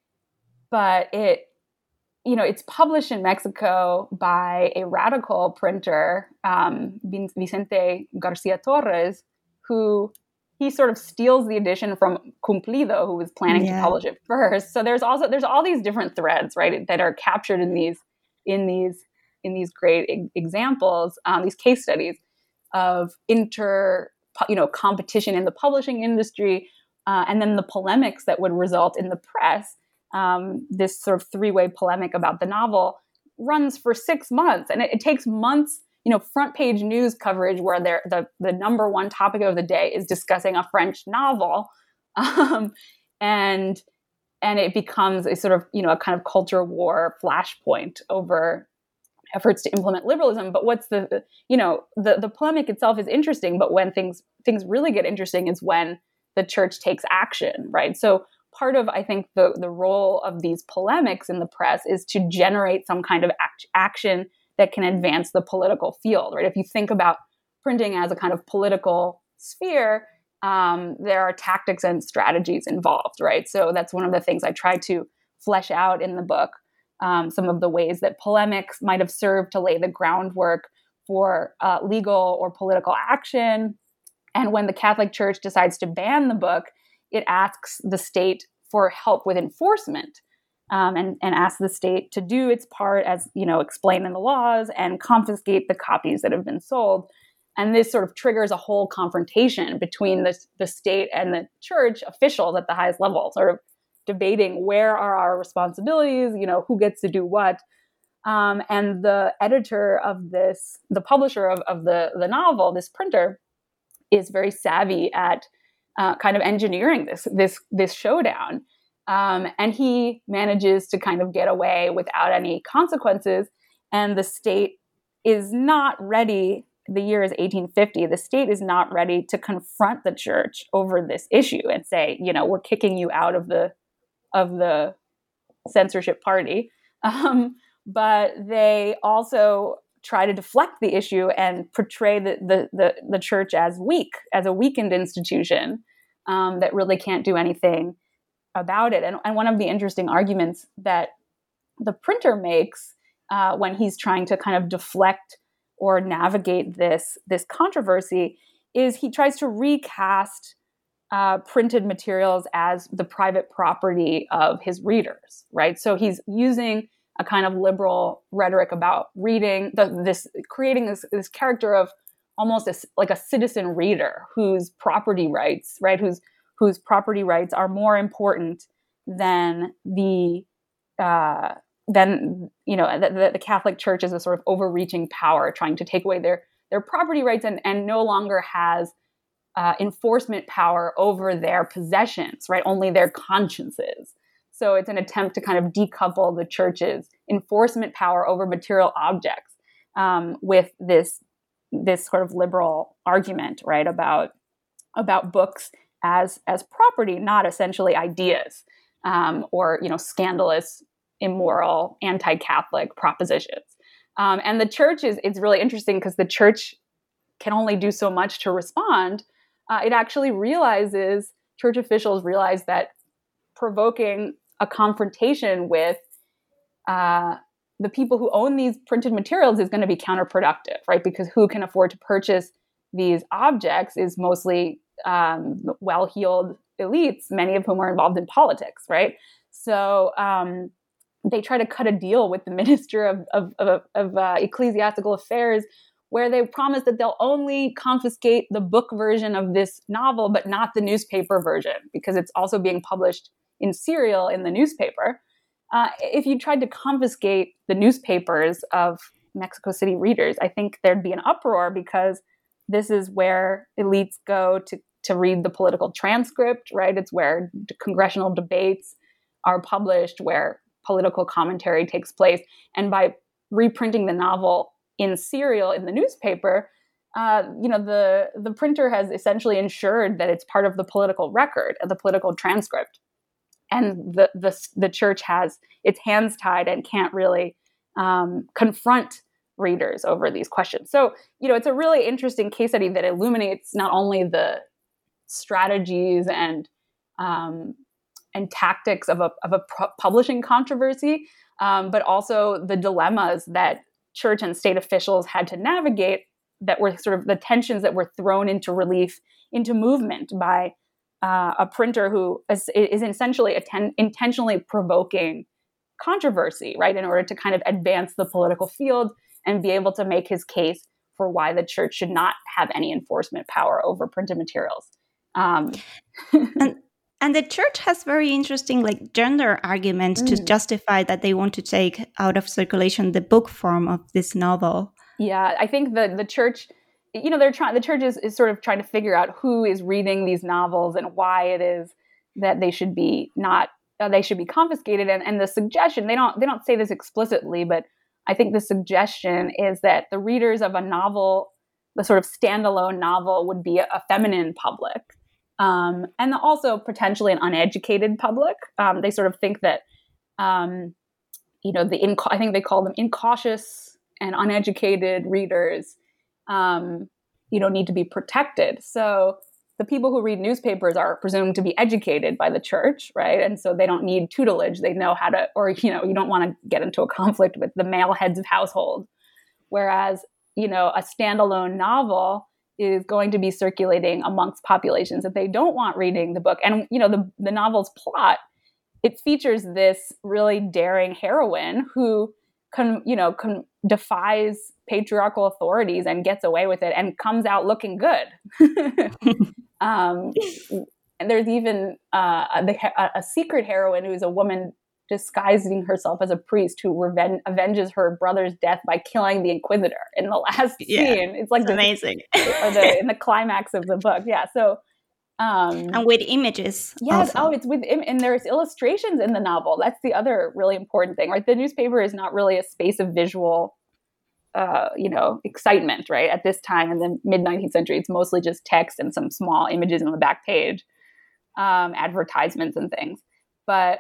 but it. You know, it's published in Mexico by a radical printer, um, Vicente Garcia Torres, who he sort of steals the edition from Cumplido, who was planning yeah. to publish it first. So there's also there's all these different threads, right, that are captured in these in these in these great e- examples, um, these case studies of inter you know competition in the publishing industry, uh, and then the polemics that would result in the press. Um, this sort of three-way polemic about the novel runs for six months, and it, it takes months, you know, front page news coverage where the the number one topic of the day is discussing a French novel, um, and and it becomes a sort of, you know, a kind of culture war flashpoint over efforts to implement liberalism. But what's the, the you know, the the polemic itself is interesting, but when things things really get interesting is when the church takes action, right? So part of, I think, the, the role of these polemics in the press is to generate some kind of act- action that can advance the political field, right? If you think about printing as a kind of political sphere, um, there are tactics and strategies involved, right? So that's one of the things I try to flesh out in the book, um, some of the ways that polemics might have served to lay the groundwork for uh, legal or political action. And when the Catholic Church decides to ban the book, it asks the state for help with enforcement, um, and, and asks the state to do its part, as, you know, explained in the laws, and confiscate the copies that have been sold. And this sort of triggers a whole confrontation between the, the state and the church officials at the highest level, sort of debating where are our responsibilities, you know, who gets to do what. Um, and the editor of this, the publisher of, of the, the novel, this printer, is very savvy at Uh, kind of engineering this this this showdown, um, and he manages to kind of get away without any consequences. And the state is not ready. The year is eighteen fifty. The state is not ready to confront the church over this issue and say, you know, we're kicking you out of the of the censorship party. Um, but they also try to deflect the issue and portray the, the, the, the church as weak, as a weakened institution um, that really can't do anything about it. And, and one of the interesting arguments that the printer makes uh, when he's trying to kind of deflect or navigate this, this controversy is he tries to recast uh, printed materials as the private property of his readers, right? So he's using a kind of liberal rhetoric about reading, the, this creating this, this character of almost a, like a citizen reader whose property rights, right, whose whose property rights are more important than the uh, than you know the, the Catholic Church is a sort of overreaching power trying to take away their their property rights and and no longer has uh, enforcement power over their possessions, right? Only their consciences. So it's an attempt to kind of decouple the church's enforcement power over material objects um, with this this sort of liberal argument, right, about about books as as property, not essentially ideas um, or you know scandalous, immoral, anti-Catholic propositions. Um, and the church is it's really interesting because the church can only do so much to respond. Uh, it actually realizes church officials realize that provoking a confrontation with uh, the people who own these printed materials is going to be counterproductive, right? Because who can afford to purchase these objects is mostly um, well-heeled elites, many of whom are involved in politics, right? So um, they try to cut a deal with the Minister of, of, of, of uh, Ecclesiastical Affairs where they promise that they'll only confiscate the book version of this novel, but not the newspaper version, because it's also being published in serial in the newspaper. Uh, if you tried to confiscate the newspapers of Mexico City readers, I think there'd be an uproar, because this is where elites go to, to read the political transcript, right? It's where congressional debates are published, where political commentary takes place. And by reprinting the novel in serial in the newspaper, uh, you know, the, the printer has essentially ensured that it's part of the political record, the political transcript. And the, the, the church has its hands tied and can't really um, confront readers over these questions. So, you know, it's a really interesting case study that illuminates not only the strategies and um, and tactics of a of a pu- publishing controversy, um, but also the dilemmas that church and state officials had to navigate, that were sort of the tensions that were thrown into relief, into movement by uh, a printer who is, is essentially atten- intentionally provoking controversy, right, in order to kind of advance the political field and be able to make his case for why the church should not have any enforcement power over printed materials. Um, and and the church has very interesting like gender arguments mm. to justify that they want to take out of circulation the book form of this novel. Yeah, I think the the church, you know, they're trying. The church is, is sort of trying to figure out who is reading these novels and why it is that they should be not uh, they should be confiscated. And and the suggestion, they don't they don't say this explicitly, but I think the suggestion is that the readers of a novel, the sort of standalone novel, would be a, a feminine public. Um, and also potentially an uneducated public. Um, they sort of think that, um, you know, the inca- I think they call them incautious and uneducated readers, um, you know, need to be protected. So the people who read newspapers are presumed to be educated by the church, right? And so they don't need tutelage. They know how to, or, you know, you don't want to get into a conflict with the male heads of household. Whereas, you know, a standalone novel is going to be circulating amongst populations that they don't want reading the book. And, you know, the, the novel's plot, it features this really daring heroine who, con, you know, con, defies patriarchal authorities and gets away with it and comes out looking good. um, and there's even uh, a, a secret heroine who's a woman disguising herself as a priest who reven- avenges her brother's death by killing the Inquisitor in the last yeah, scene. It's like it's amazing. or the, in the climax of the book. Yeah. So, um, and with images. Yes. Also. Oh, it's with, Im- and there's illustrations in the novel. That's the other really important thing, right? The newspaper is not really a space of visual, uh, you know, excitement, right? At this time in the mid nineteenth century, it's mostly just text and some small images on the back page, um, advertisements and things. But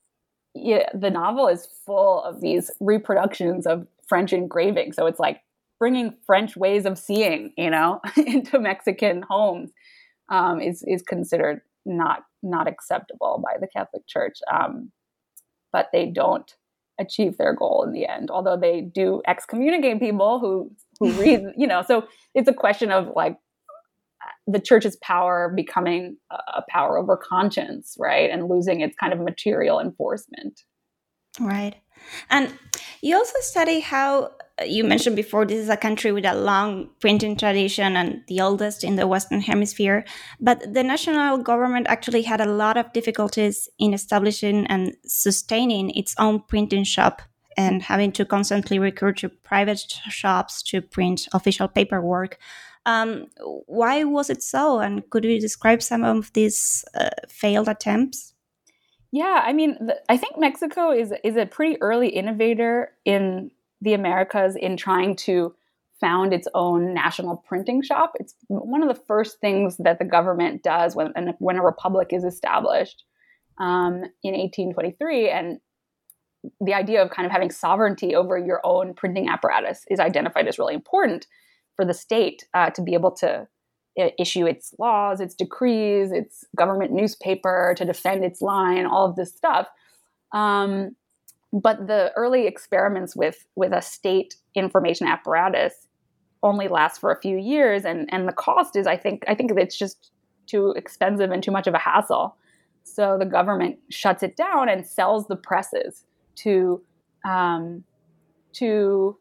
yeah, the novel is full of these reproductions of French engraving. So it's like bringing French ways of seeing, you know, into Mexican homes um, is is considered not not acceptable by the Catholic Church. Um, but they don't achieve their goal in the end, although they do excommunicate people who who read, you know. So it's a question of like the church's power becoming a power over conscience, right? And losing its kind of material enforcement. Right. And you also study how, you mentioned before, this is a country with a long printing tradition and the oldest in the Western Hemisphere, but the national government actually had a lot of difficulties in establishing and sustaining its own printing shop and having to constantly recruit to private shops to print official paperwork. Um, why was it so? And could you describe some of these uh, failed attempts? Yeah, I mean, the, I think Mexico is is a pretty early innovator in the Americas in trying to found its own national printing shop. It's one of the first things that the government does when when a republic is established um, in eighteen twenty-three. And the idea of kind of having sovereignty over your own printing apparatus is identified as really important for the state uh, to be able to uh, issue its laws, its decrees, its government newspaper, to defend its line, all of this stuff. Um, but the early experiments with, with a state information apparatus only last for a few years. And, and the cost is, I think, I think it's just too expensive and too much of a hassle. So the government shuts it down and sells the presses to, um, to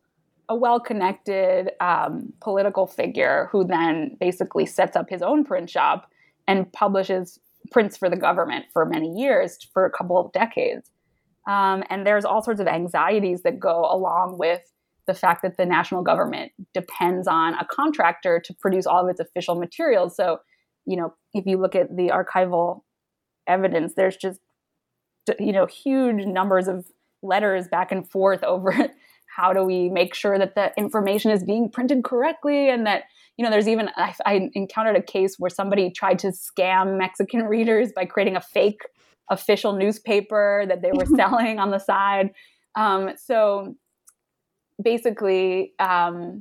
a well-connected um, political figure who then basically sets up his own print shop and publishes prints for the government for many years, for a couple of decades. Um, and there's all sorts of anxieties that go along with the fact that the national government depends on a contractor to produce all of its official materials. So, you know, if you look at the archival evidence, there's just, you know, huge numbers of letters back and forth over how do we make sure that the information is being printed correctly, and that, you know, there's even, I, I encountered a case where somebody tried to scam Mexican readers by creating a fake official newspaper that they were selling on the side. Um, so basically, um,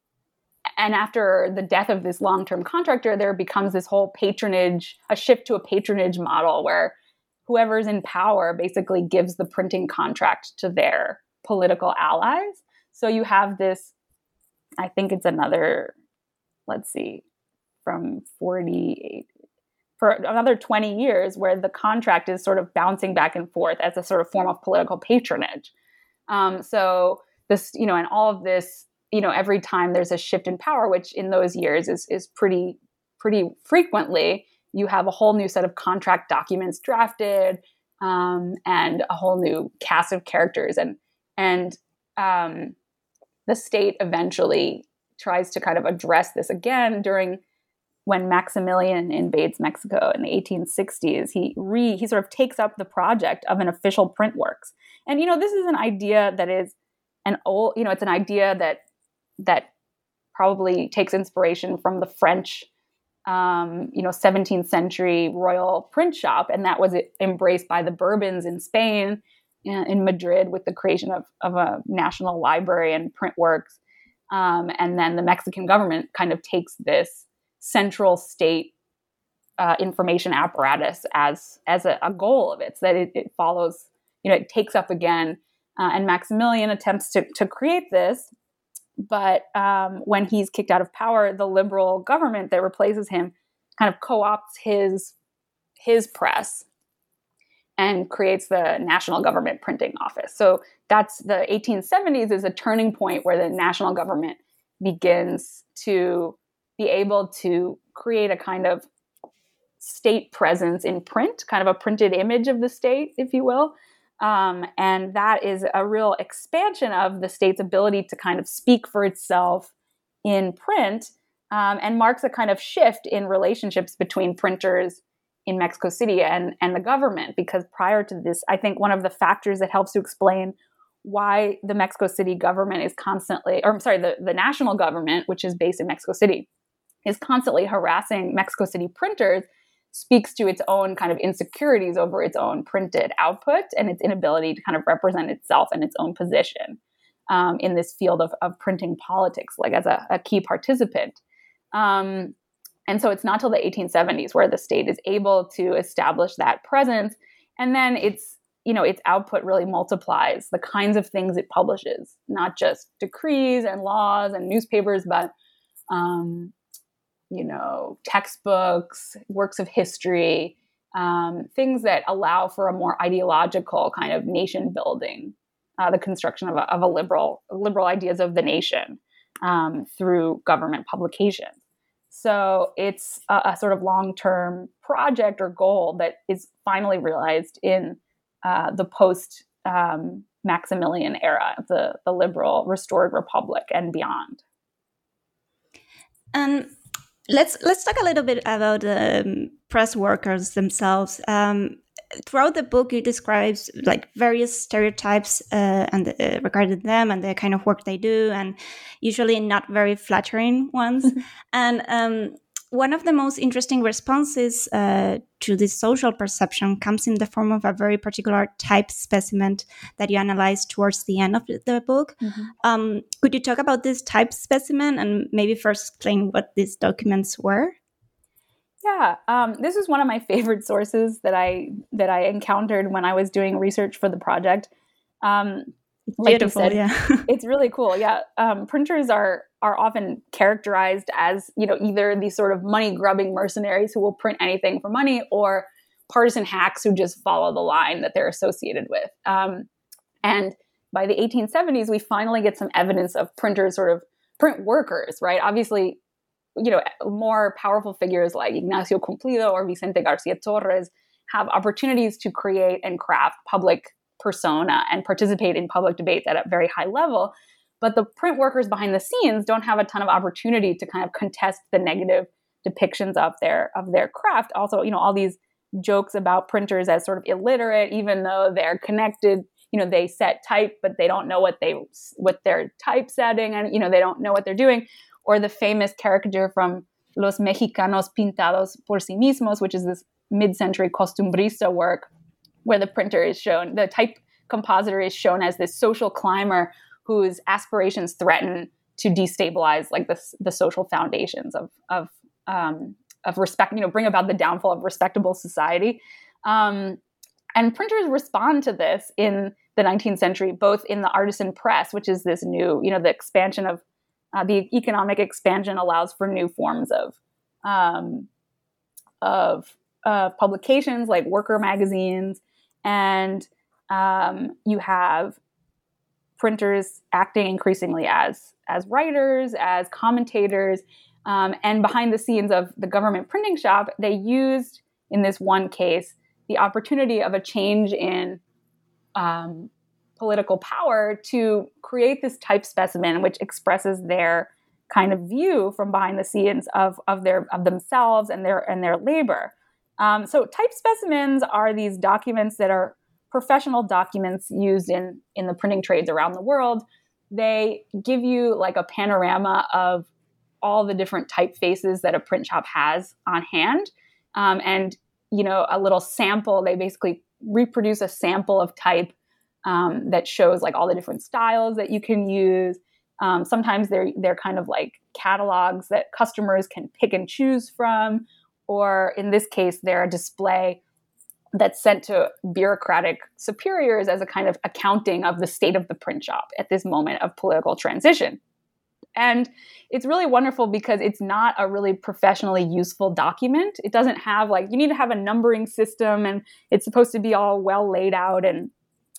and after the death of this long-term contractor, there becomes this whole patronage, a shift to a patronage model where whoever's in power basically gives the printing contract to their political allies. So you have this, I think it's another, let's see, from forty-eight, for another twenty years where the contract is sort of bouncing back and forth as a sort of form of political patronage. Um, so this, you know, and all of this, you know, every time there's a shift in power, which in those years is is pretty, pretty frequently, you have a whole new set of contract documents drafted, um, and a whole new cast of characters. And, and um, the state eventually tries to kind of address this again during when Maximilian invades Mexico in the eighteen sixties. He re he sort of takes up the project of an official print works. And, you know, this is an idea that is an old, you know, it's an idea that that probably takes inspiration from the French, um, you know, seventeenth century royal print shop. And that was embraced by the Bourbons in Spain, in Madrid, with the creation of, of a national library and print works. Um, and then the Mexican government kind of takes this central state uh, information apparatus as as a, a goal of it, so that it, it follows, you know, it takes up again. Uh, and Maximilian attempts to, to create this. But um, when he's kicked out of power, the liberal government that replaces him kind of co-opts his his press and creates the National Government Printing Office. So that's the eighteen seventies is a turning point where the national government begins to be able to create a kind of state presence in print, kind of a printed image of the state, if you will. Um, and that is a real expansion of the state's ability to kind of speak for itself in print, um, and marks a kind of shift in relationships between printers in Mexico City and, and the government. Because prior to this, I think one of the factors that helps to explain why the Mexico City government is constantly, or I'm sorry, the, the national government, which is based in Mexico City, is constantly harassing Mexico City printers, speaks to its own kind of insecurities over its own printed output and its inability to kind of represent itself and its own position um, in this field of, of printing politics, like as a, a key participant. Um, and so it's not till the eighteen seventies where the state is able to establish that presence. And then it's, you know, its output really multiplies the kinds of things it publishes, not just decrees and laws and newspapers, but um, you know, textbooks, works of history, um, things that allow for a more ideological kind of nation building, uh, the construction of a, of a liberal, liberal ideas of the nation um, through government publications. So it's a, a sort of long-term project or goal that is finally realized in uh, the post um, Maximilian era, the, the liberal restored republic and beyond. And Let's let's talk a little bit about the um, press workers themselves. Um, throughout the book, you describe like various stereotypes uh, and uh, regarding them and the kind of work they do, and usually not very flattering ones. And um, one of the most interesting responses uh, to this social perception comes in the form of a very particular type specimen that you analyze towards the end of the book. Mm-hmm. Um, could you talk about this type specimen and maybe first explain what these documents were? Yeah, um, this is one of my favorite sources that I that I encountered when I was doing research for the project. Um, like Beautiful, you said, yeah. It's really cool. Yeah, um, printers are are often characterized as, you know, either these sort of money grubbing mercenaries who will print anything for money, or partisan hacks who just follow the line that they're associated with. Um, and by the eighteen seventies, we finally get some evidence of printers, sort of print workers, right? Obviously, you know, more powerful figures like Ignacio Cumplido or Vicente Garcia Torres have opportunities to create and craft public persona and participate in public debates at a very high level. But the print workers behind the scenes don't have a ton of opportunity to kind of contest the negative depictions of their of their craft. Also, you know, all these jokes about printers as sort of illiterate, even though they're connected, you know, they set type, but they don't know what they what they're typesetting, and you know, they don't know what they're doing. Or the famous caricature from Los Mexicanos Pintados por Sí Mismos, which is this mid-century costumbrista work, where the printer is shown, the type compositor is shown as this social climber whose aspirations threaten to destabilize like the the social foundations of of um, of respect, you know, bring about the downfall of respectable society. Um, and printers respond to this in the nineteenth century, both in the artisan press, which is this new, you know, the expansion of uh, the economic expansion allows for new forms of um, of uh, publications like worker magazines, and um, you have printers acting increasingly as as writers, as commentators, um, and behind the scenes of the government printing shop, they used, in this one case, the opportunity of a change in um, political power to create this type specimen, which expresses their kind of view from behind the scenes of of their of themselves and their and their labor. Um, so type specimens are these documents that are professional documents used in, in the printing trades around the world. They give you like a panorama of all the different typefaces that a print shop has on hand. Um, and, you know, a little sample, they basically reproduce a sample of type um, that shows like all the different styles that you can use. Um, sometimes they're, they're kind of like catalogs that customers can pick and choose from. Or in this case, they're a display that's sent to bureaucratic superiors as a kind of accounting of the state of the print shop at this moment of political transition. And it's really wonderful because it's not a really professionally useful document. It doesn't have like, you need to have a numbering system, and it's supposed to be all well laid out and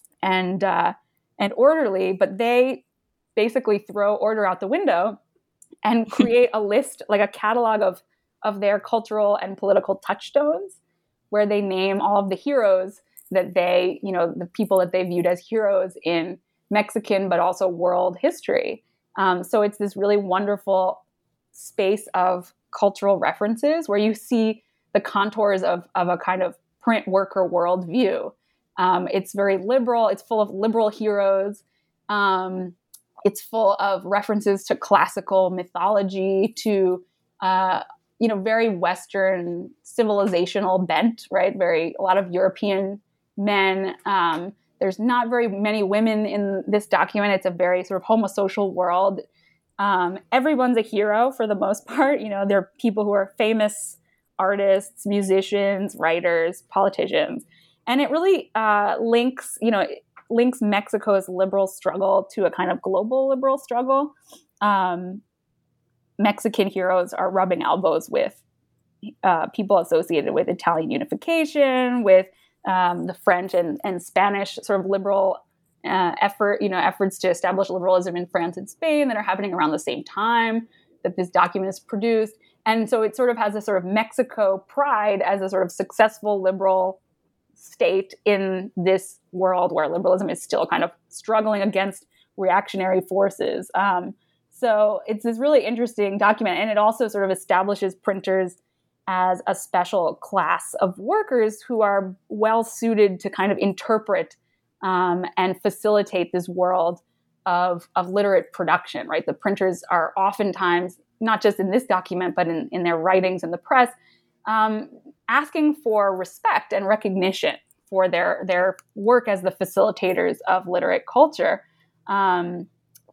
and uh, and orderly, but they basically throw order out the window and create a list, like a catalog of of their cultural and political touchstones, where they name all of the heroes that they, you know, the people that they viewed as heroes in Mexican, but also world history. Um, so it's this really wonderful space of cultural references where you see the contours of, of a kind of print worker worldview. Um, it's very liberal. It's full of liberal heroes. Um, it's full of references to classical mythology, to uh, you know, very Western civilizational bent, right? Very, a lot of European men. Um, there's not very many women in this document. It's a very sort of homosocial world. Um, everyone's a hero for the most part. You know, there are people who are famous artists, musicians, writers, politicians. And it really uh, links, you know, links Mexico's liberal struggle to a kind of global liberal struggle. Um, Mexican heroes are rubbing elbows with uh, people associated with Italian unification, with um, the French and, and Spanish sort of liberal uh, effort, you know, efforts to establish liberalism in France and Spain that are happening around the same time that this document is produced. And so it sort of has a sort of Mexico pride as a sort of successful liberal state in this world where liberalism is still kind of struggling against reactionary forces. Um, So it's this really interesting document, and it also sort of establishes printers as a special class of workers who are well suited to kind of interpret um, and facilitate this world of, of literate production, right? The printers are oftentimes, not just in this document, but in, in their writings in the press, um, asking for respect and recognition for their, their work as the facilitators of literate culture. Um,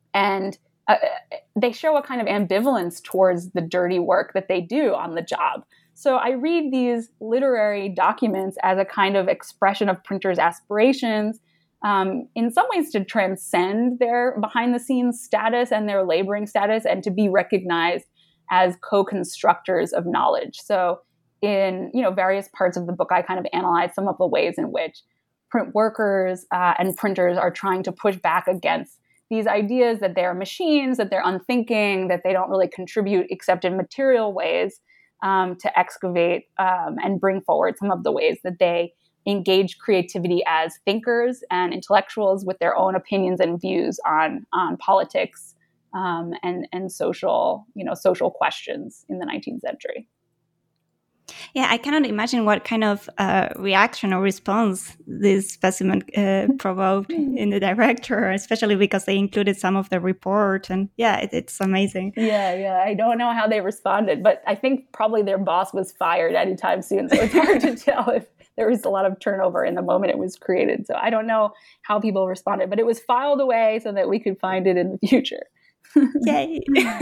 and Uh, they show a kind of ambivalence towards the dirty work that they do on the job. So I read these literary documents as a kind of expression of printers' aspirations, um, in some ways to transcend their behind-the-scenes status and their laboring status, and to be recognized as co-constructors of knowledge. So in, you know, various parts of the book, I kind of analyze some of the ways in which print workers uh, and printers are trying to push back against these ideas that they're machines, that they're unthinking, that they don't really contribute except in material ways um, to excavate um, and bring forward some of the ways that they engage creativity as thinkers and intellectuals with their own opinions and views on on politics um, and and social you know social questions in the nineteenth century. Yeah, I cannot imagine what kind of uh, reaction or response this specimen uh, provoked in the director, especially because they included some of the report. And yeah, it, it's amazing. Yeah, yeah. I don't know how they responded, but I think probably their boss was fired anytime soon. So it's hard to tell if there was a lot of turnover in the moment it was created. So I don't know how people responded, but it was filed away so that we could find it in the future. Yay.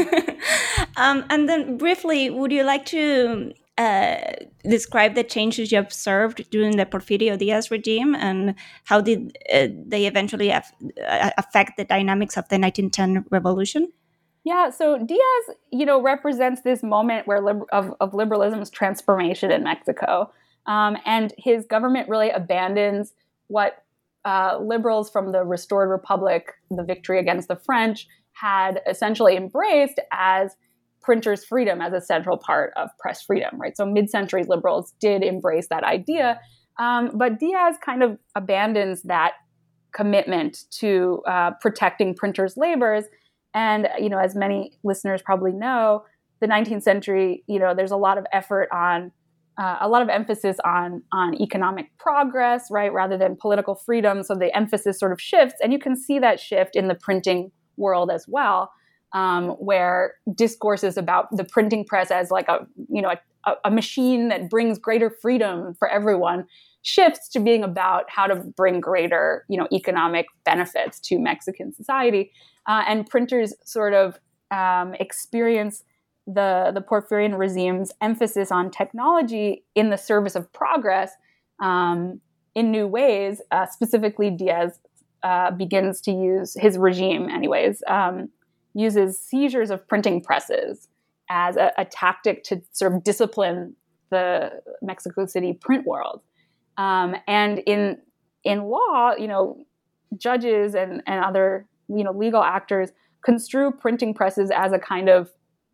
um, and then briefly, would you like to uh, describe the changes you observed during the Porfirio Diaz regime and how did uh, they eventually af- affect the dynamics of the nineteen ten revolution? Yeah, so Diaz, you know, represents this moment where liber- of, of liberalism's transformation in Mexico. Um, and his government really abandons what uh, liberals from the restored republic, the victory against the French, had essentially embraced as printers' freedom as a central part of press freedom, right? So mid-century liberals did embrace that idea. Um, but Diaz kind of abandons that commitment to uh, protecting printers' labors. And, you know, as many listeners probably know, the nineteenth century, you know, there's a lot of effort on Uh, a lot of emphasis on on economic progress, right, rather than political freedom. So the emphasis sort of shifts, and you can see that shift in the printing world as well, um, where discourses about the printing press as like a you know a, a machine that brings greater freedom for everyone shifts to being about how to bring greater you know economic benefits to Mexican society, uh, and printers sort of um, experience the, the Porfirian regime's emphasis on technology in the service of progress um, in new ways. Uh, specifically, Diaz uh, begins to use, his regime anyways, um, uses seizures of printing presses as a, a tactic to sort of discipline the Mexico City print world. Um, and in in law, you know, judges and, and other, you know, legal actors construe printing presses as a kind of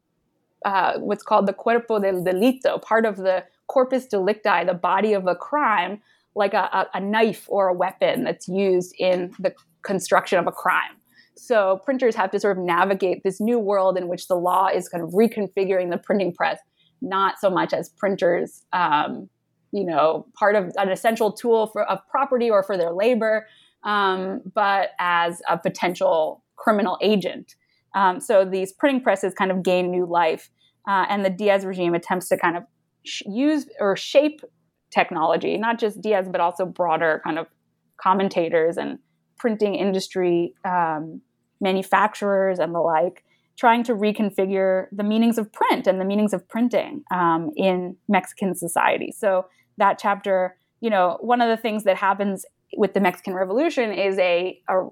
Uh, what's called the cuerpo del delito, part of the corpus delicti, the body of a crime, like a, a, a knife or a weapon that's used in the construction of a crime. So printers have to sort of navigate this new world in which the law is kind of reconfiguring the printing press, not so much as printers, um, you know, part of an essential tool for of property or for their labor, um, but as a potential criminal agent. Um, so these printing presses kind of gain new life, uh, and the Diaz regime attempts to kind of sh- use or shape technology, not just Diaz, but also broader kind of commentators and printing industry um, manufacturers and the like, trying to reconfigure the meanings of print and the meanings of printing um, in Mexican society. So that chapter, you know, one of the things that happens with the Mexican Revolution is a, a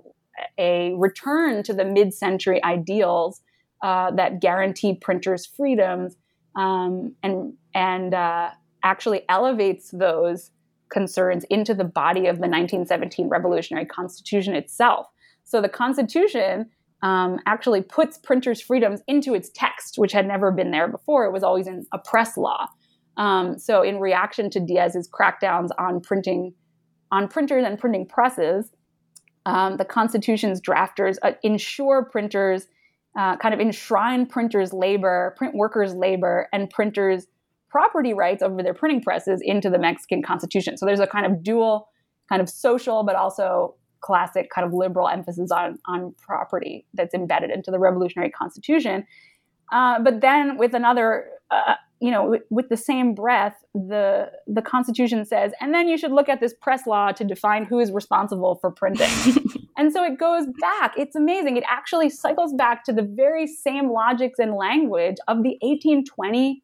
a return to the mid-century ideals uh, that guarantee printers' freedoms um, and and uh, actually elevates those concerns into the body of the nineteen seventeen Revolutionary Constitution itself. So the Constitution um, actually puts printers' freedoms into its text, which had never been there before. It was always in a press law. Um, so in reaction to Diaz's crackdowns on printing, on printers and printing presses, Um, the Constitution's drafters uh, ensure printers, uh, kind of enshrine printers' labor, print workers' labor, and printers' property rights over their printing presses into the Mexican Constitution. So there's a kind of dual, kind of social, but also classic kind of liberal emphasis on, on property that's embedded into the Revolutionary Constitution. Uh, but then with another, uh, you know, with, with the same breath, the the Constitution says, and then you should look at this press law to define who is responsible for printing. And so it goes back. It's amazing. It actually cycles back to the very same logics and language of the eighteen twenty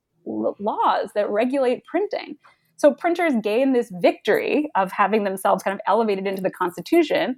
l- laws that regulate printing. So printers gain this victory of having themselves kind of elevated into the Constitution,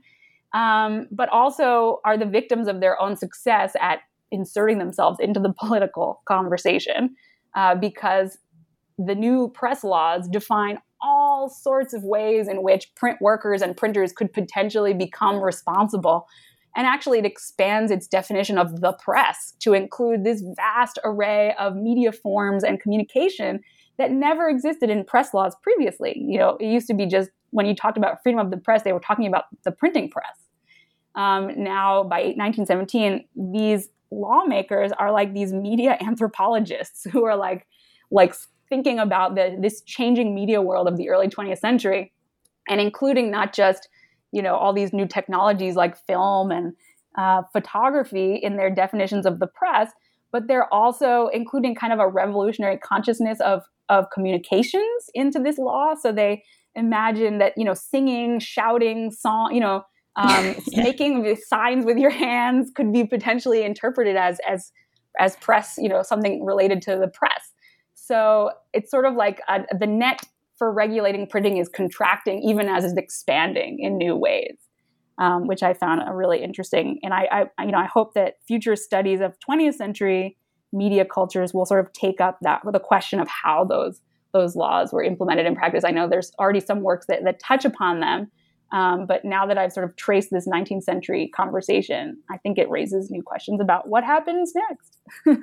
um, but also are the victims of their own success at inserting themselves into the political conversation uh, because the new press laws define all sorts of ways in which print workers and printers could potentially become responsible. And actually, it expands its definition of the press to include this vast array of media forms and communication that never existed in press laws previously. You know, it used to be just when you talked about freedom of the press, they were talking about the printing press. Um, now, by nineteen seventeen, these lawmakers are like these media anthropologists who are like, like thinking about the, this changing media world of the early twentieth century, and including not just, you know, all these new technologies like film and uh, photography in their definitions of the press, but they're also including kind of a revolutionary consciousness of, of communications into this law. So they imagine that, you know, singing, shouting, song, you know, um, yeah. making signs with your hands could be potentially interpreted as, as, as press, you know, something related to the press. So it's sort of like a, the net for regulating printing is contracting even as it's expanding in new ways, um, which I found a really interesting. And I, I, you know, I hope that future studies of twentieth century media cultures will sort of take up that the question of how those those laws were implemented in practice. I know there's already some works that, that touch upon them, um, but now that I've sort of traced this nineteenth century conversation, I think it raises new questions about what happens next.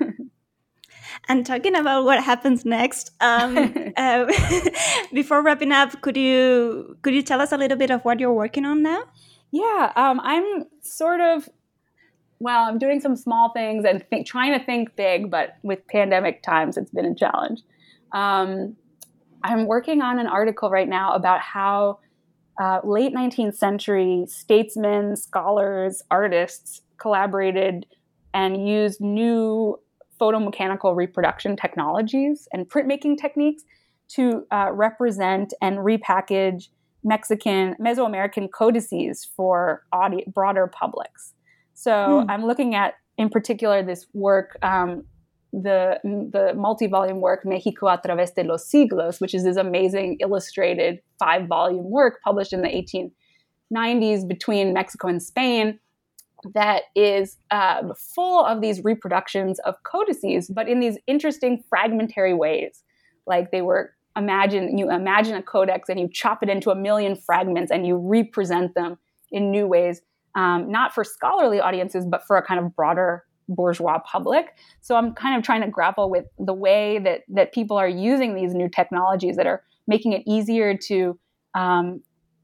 And talking about what happens next, um, uh, before wrapping up, could you could you tell us a little bit of what you're working on now? Yeah, um, I'm sort of, well, I'm doing some small things and think, trying to think big, but with pandemic times, it's been a challenge. Um, I'm working on an article right now about how uh, late nineteenth century statesmen, scholars, artists collaborated and used new photomechanical reproduction technologies and printmaking techniques to uh, represent and repackage Mexican, Mesoamerican codices for audi- broader publics. So hmm. I'm looking at, in particular, this work, um, the, the multi-volume work, México a través de los siglos, which is this amazing illustrated five-volume work published in the eighteen nineties between Mexico and Spain, that is uh, full of these reproductions of codices, but in these interesting fragmentary ways. Like they were, imagine, you imagine a codex and you chop it into a million fragments and you represent them in new ways, um, not for scholarly audiences, but for a kind of broader bourgeois public. So I'm kind of trying to grapple with the way that, that people are using these new technologies that are making it easier to um,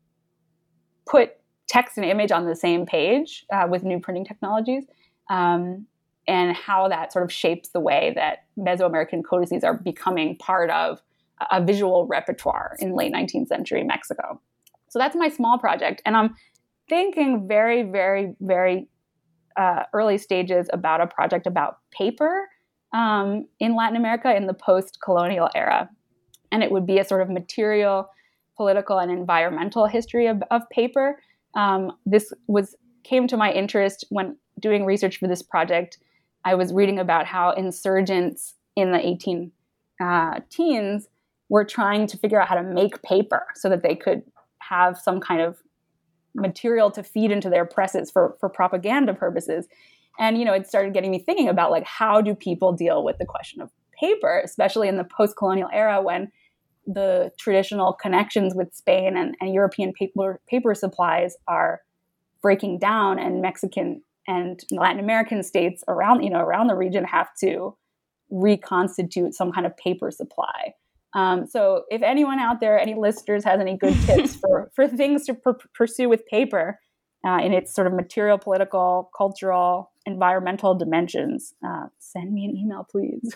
put text and image on the same page uh, with new printing technologies, um, and how that sort of shapes the way that Mesoamerican codices are becoming part of a visual repertoire in late nineteenth century Mexico. So that's my small project. And I'm thinking very, very, very uh, early stages about a project about paper um, in Latin America in the post-colonial era. And it would be a sort of material, political, and environmental history of, of paper. Um, this was came to my interest when doing research for this project. I was reading about how insurgents in the eighteen uh, teens were trying to figure out how to make paper so that they could have some kind of material to feed into their presses for, for propaganda purposes. And, you know, it started getting me thinking about, like, how do people deal with the question of paper, especially in the post-colonial era when the traditional connections with Spain and, and European paper paper supplies are breaking down, and Mexican and Latin American states around, you know, around the region have to reconstitute some kind of paper supply. Um, so if anyone out there, any listeners has any good tips for, for things to pr- pursue with paper uh, in its sort of material, political, cultural, environmental dimensions, uh, send me an email, please.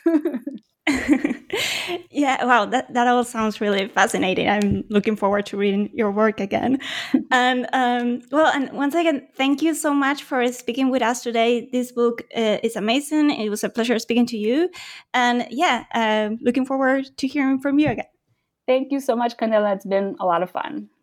Yeah, wow, that, that all sounds really fascinating. I'm looking forward to reading your work again. And um, well, and once again, thank you so much for speaking with us today. This book uh, is amazing. It was a pleasure speaking to you. And yeah, uh, looking forward to hearing from you again. Thank you so much, Candela. It's been a lot of fun.